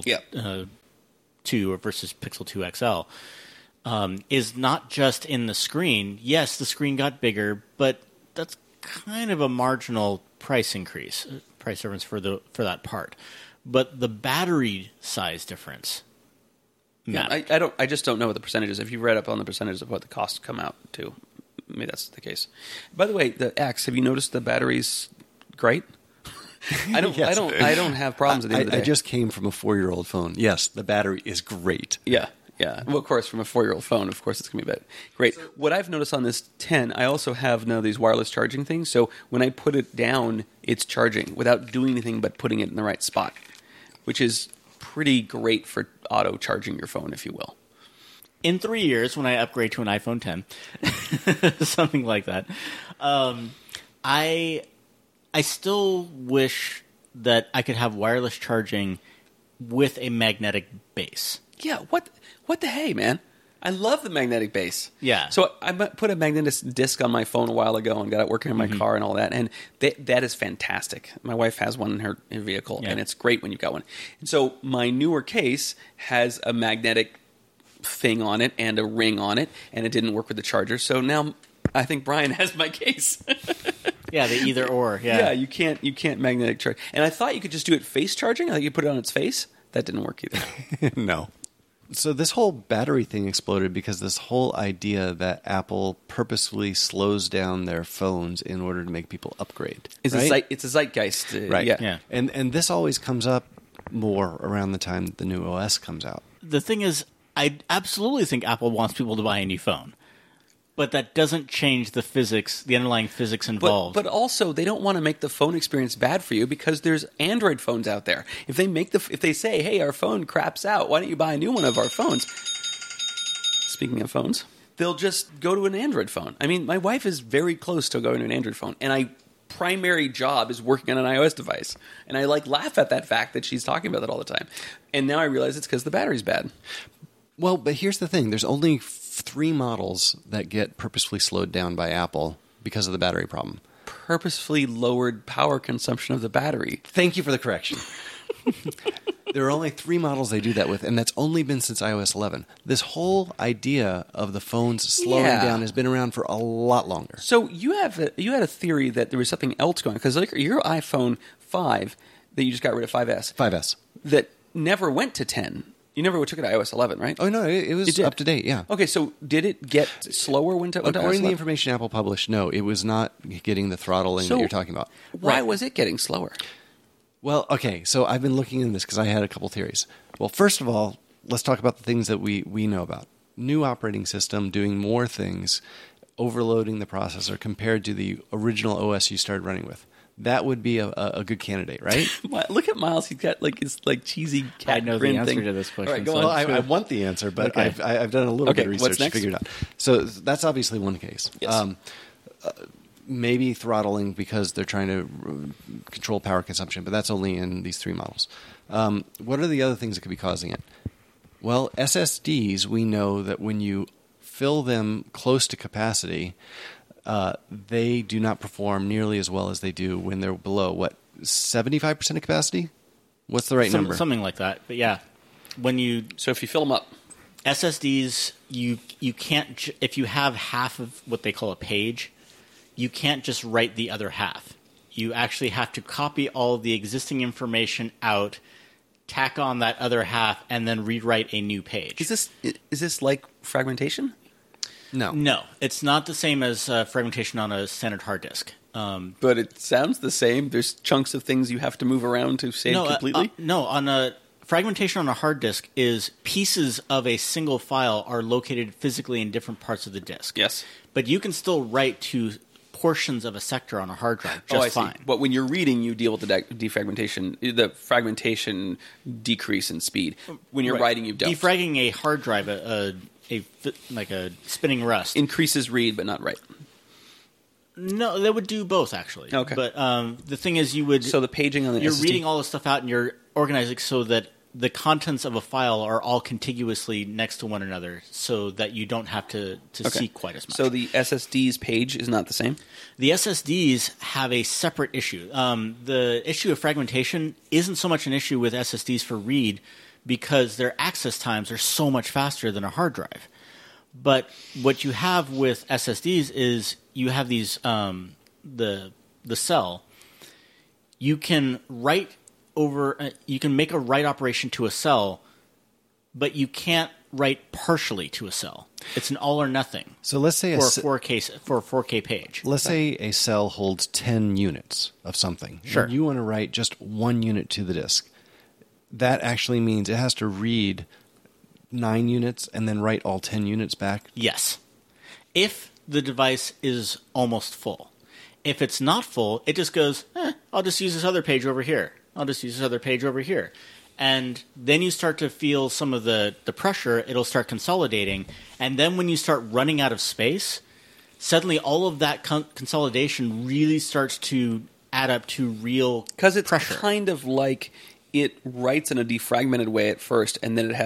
2 versus Pixel 2 XL, is not just in the screen. Yes, the screen got bigger, but that's kind of a marginal price difference for that part. But the battery size difference. Yeah, I just don't know what the percentage is. If you read up on the percentages of what the costs come out to, maybe that's the case. By the way, the X, have you noticed the battery's great? I don't have problems at the end of the day. I just came from a 4-year-old phone. Yes, the battery is great. Yeah. Well, of course, from a 4-year-old phone, of course, it's going to be great. What I've noticed on this 10, I also have now these wireless charging things. So when I put it down, it's charging without doing anything but putting it in the right spot, which is pretty great for auto charging your phone, if you will. In 3 years, when I upgrade to an iPhone 10, something like that, I still wish that I could have wireless charging with a magnetic base. Yeah, what the hey, man? I love the magnetic base. Yeah. So I put a magnetic disc on my phone a while ago and got it working in my car and all that, and that is fantastic. My wife has one in her vehicle, and it's great when you've got one. And so my newer case has a magnetic thing on it and a ring on it, and it didn't work with the charger. So now I think Brian has my case. Yeah, the either or. Yeah, you can't magnetic charge. And I thought you could just do it face charging. I think you put it on its face. That didn't work either. No. So this whole battery thing exploded because this whole idea that Apple purposefully slows down their phones in order to make people upgrade. It's a zeitgeist. Right. Yeah. And this always comes up more around the time the new OS comes out. The thing is, I absolutely think Apple wants people to buy a new phone. But that doesn't change the physics, the underlying physics involved. But also, they don't want to make the phone experience bad for you because there's Android phones out there. If they say, "Hey, our phone craps out, why don't you buy a new one of our phones?" Speaking of phones, they'll just go to an Android phone. I mean, my wife is very close to going to an Android phone, and my primary job is working on an iOS device, and I laugh at that fact that she's talking about that all the time. And now I realize it's because the battery's bad. Well, but here's the thing: there's only 3 models that get purposefully slowed down by Apple because of the battery problem. Purposefully lowered power consumption of the battery. Thank you for the correction. There are only 3 models they do that with, and that's only been since iOS 11. This whole idea of the phones slowing down has been around for a lot longer. So you had a theory that there was something else going on, because your iPhone 5 that you just got rid of 5S. That never went to 10. You never took it to iOS 11, right? Oh, no, it was up to date, yeah. Okay, so did it get slower when to iOS 11? According to the information Apple published, no, it was not getting the throttling that you're talking about. Why was it getting slower? Well, okay, so I've been looking into this because I had a couple theories. Well, first of all, let's talk about the things that we know about. New operating system, doing more things, overloading the processor compared to the original OS you started running with. that would be a good candidate, right? Look at Miles. He's got like his like cheesy cat. I know the grin answer thing. to this question. All right, go so- on. Well, I want the answer, but Okay. I've done a little Okay, bit of what's research to next? figure it out. So that's obviously one case. Yes. Maybe throttling because they're trying to control power consumption, but that's only in these 3 models. What are the other things that could be causing it? Well, SSDs, we know that when you fill them close to capacity, they do not perform nearly as well as they do when they're below, 75% of capacity? What's the right number? Something like that. But yeah, when you So if you fill them up, SSDs, you can't if you have half of what they call a page, you can't just write the other half. You actually have to copy all the existing information out, tack on that other half, and then rewrite a new page. is this like fragmentation? No. No, it's not the same as fragmentation on a standard hard disk. But it sounds the same. There's chunks of things you have to move around to save completely. No, on a fragmentation on a hard disk is pieces of a single file are located physically in different parts of the disk. Yes. But you can still write to portions of a sector on a hard drive just I fine. see. But when you're reading, you deal with the defragmentation, the fragmentation decrease in speed. When you're Right. writing, you don't. Defragging a hard drive, like a spinning rust. Increases read, but not write. No, they would do both actually. Okay. But the thing is, you would So the paging on the you're SSD reading all the stuff out and you're organizing so that the contents of a file are all contiguously next to one another, so that you don't have to see quite as much. So the SSD's page is not the same? The SSDs have a separate issue. The issue of fragmentation isn't so much an issue with SSDs for read because their access times are so much faster than a hard drive. But what you have with SSDs is you have these the cell. You can write over. You can make a write operation to a cell, but you can't write partially to a cell. It's an all or nothing. So let's say for a 4K page. Let's say a cell holds 10 units of something. Sure. And you want to write just 1 unit to the disk. That actually means it has to read 9 units and then write all 10 units back. Yes. If the device is almost full. If it's not full, it just goes, I'll just use this other page over here. I'll just use this other page over here. And then you start to feel some of the pressure. It'll start consolidating. And then when you start running out of space, suddenly all of that consolidation really starts to add up to real pressure. Because it's kind of like it writes in a defragmented way at first, and then it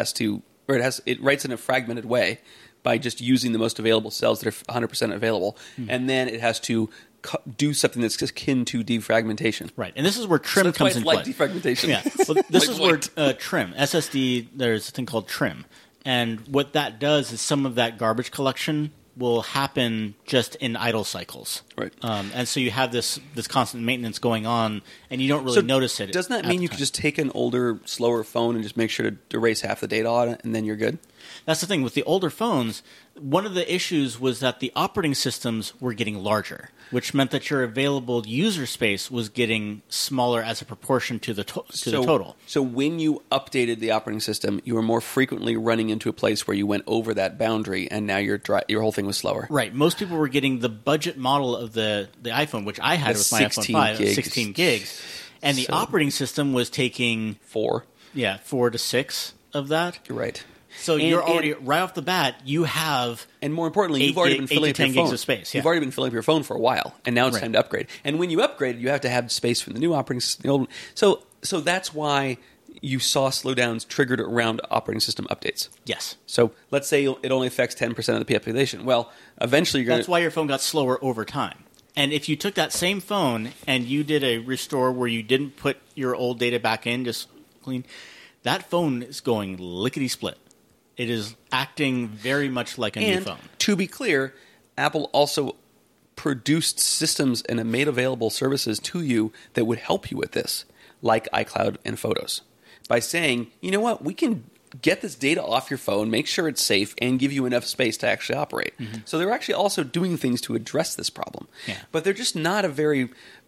writes in a fragmented way by just using the most available cells that are 100% available, and then it has to do something that's akin to defragmentation. Right, and this is where trim So that's comes why in it's play. like defragmentation. Yeah, well, this My is point. where trim, SSD, there's a thing called trim. And what that does is some of that garbage collection will happen just in idle cycles. Right. And so you have this constant maintenance going on, and you don't really notice it. Doesn't that at mean the you time. could just take an older, slower phone and just make sure to erase half the data on it, and then you're good? That's the thing. With the older phones, one of the issues was that the operating systems were getting larger, which meant that your available user space was getting smaller as a proportion to the total. So when you updated the operating system, you were more frequently running into a place where you went over that boundary, and now your whole thing was slower. Right. Most people were getting the budget model of the iPhone, which I had The with my iPhone 16 5, gigs. 16 gigs. And the So- operating system was taking 4. 4 to 6 of that. You're right. So And- you're already, right off the bat, you have... And more importantly, you've 8 already gig- been filling 8 up to your 10 phone. gigs of space, You've yeah. already been filling up your phone for a while, and now it's Right. time to upgrade. And when you upgrade, you have to have space from the new operating system. The old, so that's why you saw slowdowns triggered around operating system updates. Yes. So let's say it only affects 10% of the population. Well, eventually you're going That's why your phone got slower over time. And if you took that same phone and you did a restore where you didn't put your old data back in, just clean, that phone is going lickety-split. It is acting very much like a new phone. To be clear, Apple also produced systems and made available services to you that would help you with this, like iCloud and Photos, by saying, you know what, we can get this data off your phone, make sure it's safe, and give you enough space to actually operate. So they're actually also doing things to address this problem. Yeah. But they're just not a very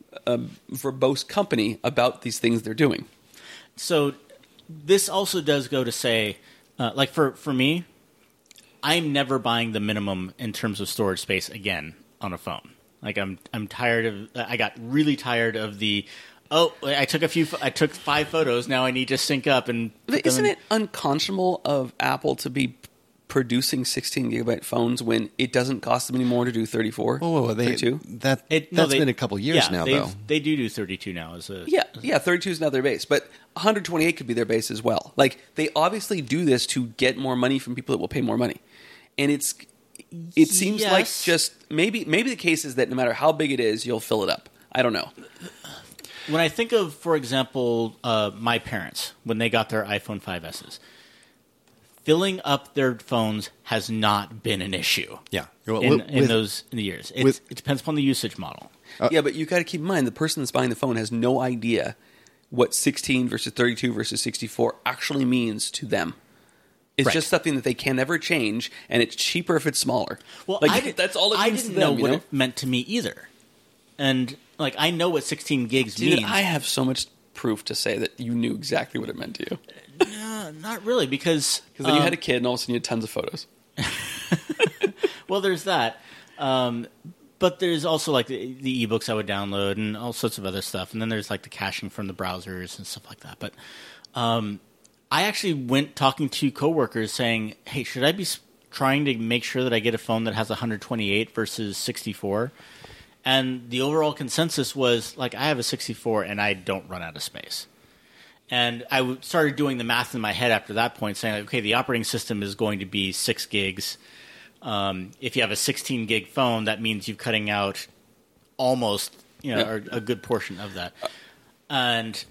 verbose company about these things they're doing. So this also does go to say, like for me, I'm never buying the minimum in terms of storage space again on a phone. Like I'm tired of. I got really tired of the. Oh, I took 5 photos. Now I need to sync up and. Isn't it unconscionable of Apple to be producing 16 gigabyte phones when it doesn't cost them any more to do 34? Whoa, 32? That's been a couple years now, though. They do 32 now. Yeah, 32 is now their base, but 128 could be their base as well. Like, they obviously do this to get more money from people that will pay more money. And it seems like just maybe the case is that no matter how big it is, you'll fill it up. I don't know. When I think of, for example, my parents, when they got their iPhone 5Ss, filling up their phones has not been an issue. Yeah. In those years. It depends upon the usage model. Yeah, but you got to keep in mind the person that's buying the phone has no idea what 16 versus 32 versus 64 actually means to them. It's Right. just something that they can never change, and it's cheaper if it's smaller. Well, that's all it means I didn't to them, know what it meant to me either. And like I know what 16 gigs Dude, means. I have so much proof to say that you knew exactly what it meant to you. Not really, because Then you had a kid, and all of a sudden you had tons of photos. well, there's that. But there's also like the ebooks I would download and all sorts of other stuff. And then there's like the caching from the browsers and stuff like that. But I actually went talking to coworkers saying, hey, should I be trying to make sure that I get a phone that has 128 versus 64? And the overall consensus was like, I have a 64 and I don't run out of space. And I started doing the math in my head after that point, saying, like, okay, the operating system is going to be 6 gigs. If you have a 16 gig phone, that means you're cutting out almost, or a good portion of that. And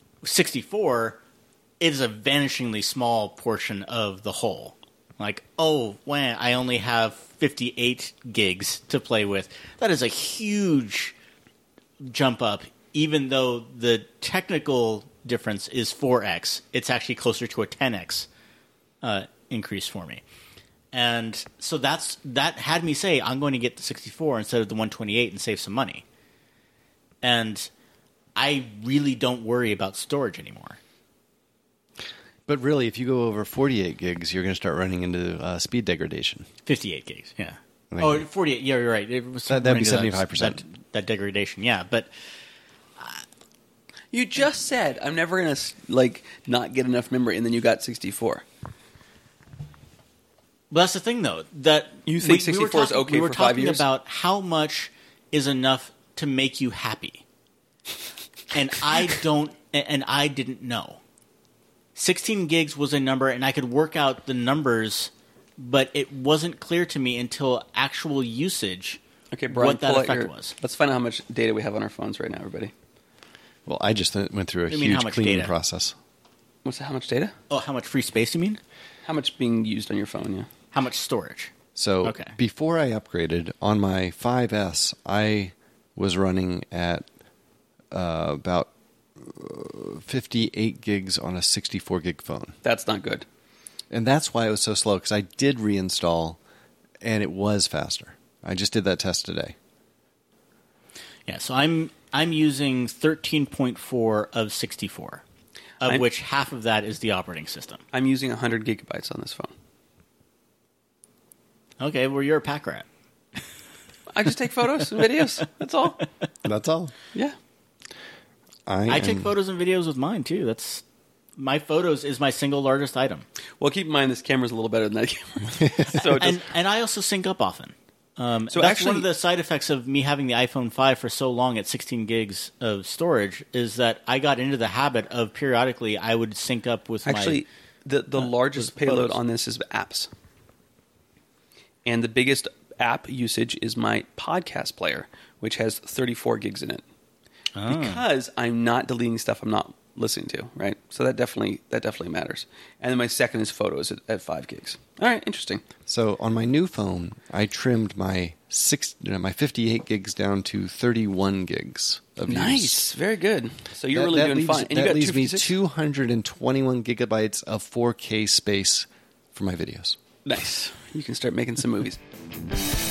64 is a vanishingly small portion of the whole. Like, I only have 58 gigs to play with. That is a huge jump up, even though the technical difference is 4x. It's actually closer to a 10x increase for me. And so that had me say, I'm going to get the 64 instead of the 128 and save some money. And I really don't worry about storage anymore. But really, if you go over 48 gigs, you're going to start running into speed degradation. 58 gigs, yeah. I mean, 48, yeah, you're right. It was that'd be 75%. That degradation, yeah. But You just said, I'm never going to not get enough memory, and then you got 64. Well, that's the thing, though. That you think 64 is okay for 5 years? We were talking about how much is enough to make you happy. And I didn't know. 16 gigs was a number, and I could work out the numbers, but it wasn't clear to me until actual usage what that effect was. Let's find out how much data we have on our phones right now, everybody. Well, I just went through a What do you mean, how huge much cleaning data? process. What's that, how much data? Oh, how much free space you mean? How much being used on your phone, yeah. How much storage? So Okay. before I upgraded on my 5S, I was running at about 58 gigs on a 64 gig phone. That's not good. And that's why it was so slow, because I did reinstall, and it was faster. I just did that test today. Yeah, so I'm using 13.4 of 64, of which half of that is the operating system. I'm using 100 gigabytes on this phone. Okay, well, you're a pack rat. I just take photos and videos. That's all. That's all. Yeah. I take photos and videos with mine, too. My photos is my single largest item. Well, keep in mind this camera's a little better than that camera. So and I also sync up often. So that's actually, one of the side effects of me having the iPhone 5 for so long at 16 gigs of storage is that I got into the habit of periodically I would sync up with the largest payload photos. on this is apps. And the biggest app usage is my podcast player, which has 34 gigs in it. Oh. Because I'm not deleting stuff I'm not listening to, right? So that definitely matters. And then my second is photos at 5 gigs. All right, interesting. So on my new phone, I trimmed my 58 gigs down to 31 gigs of use. Nice, very good. So you're really doing fine. And you that got leaves me 256? 221 gigabytes of 4K space for my videos. Nice. You can start making some movies.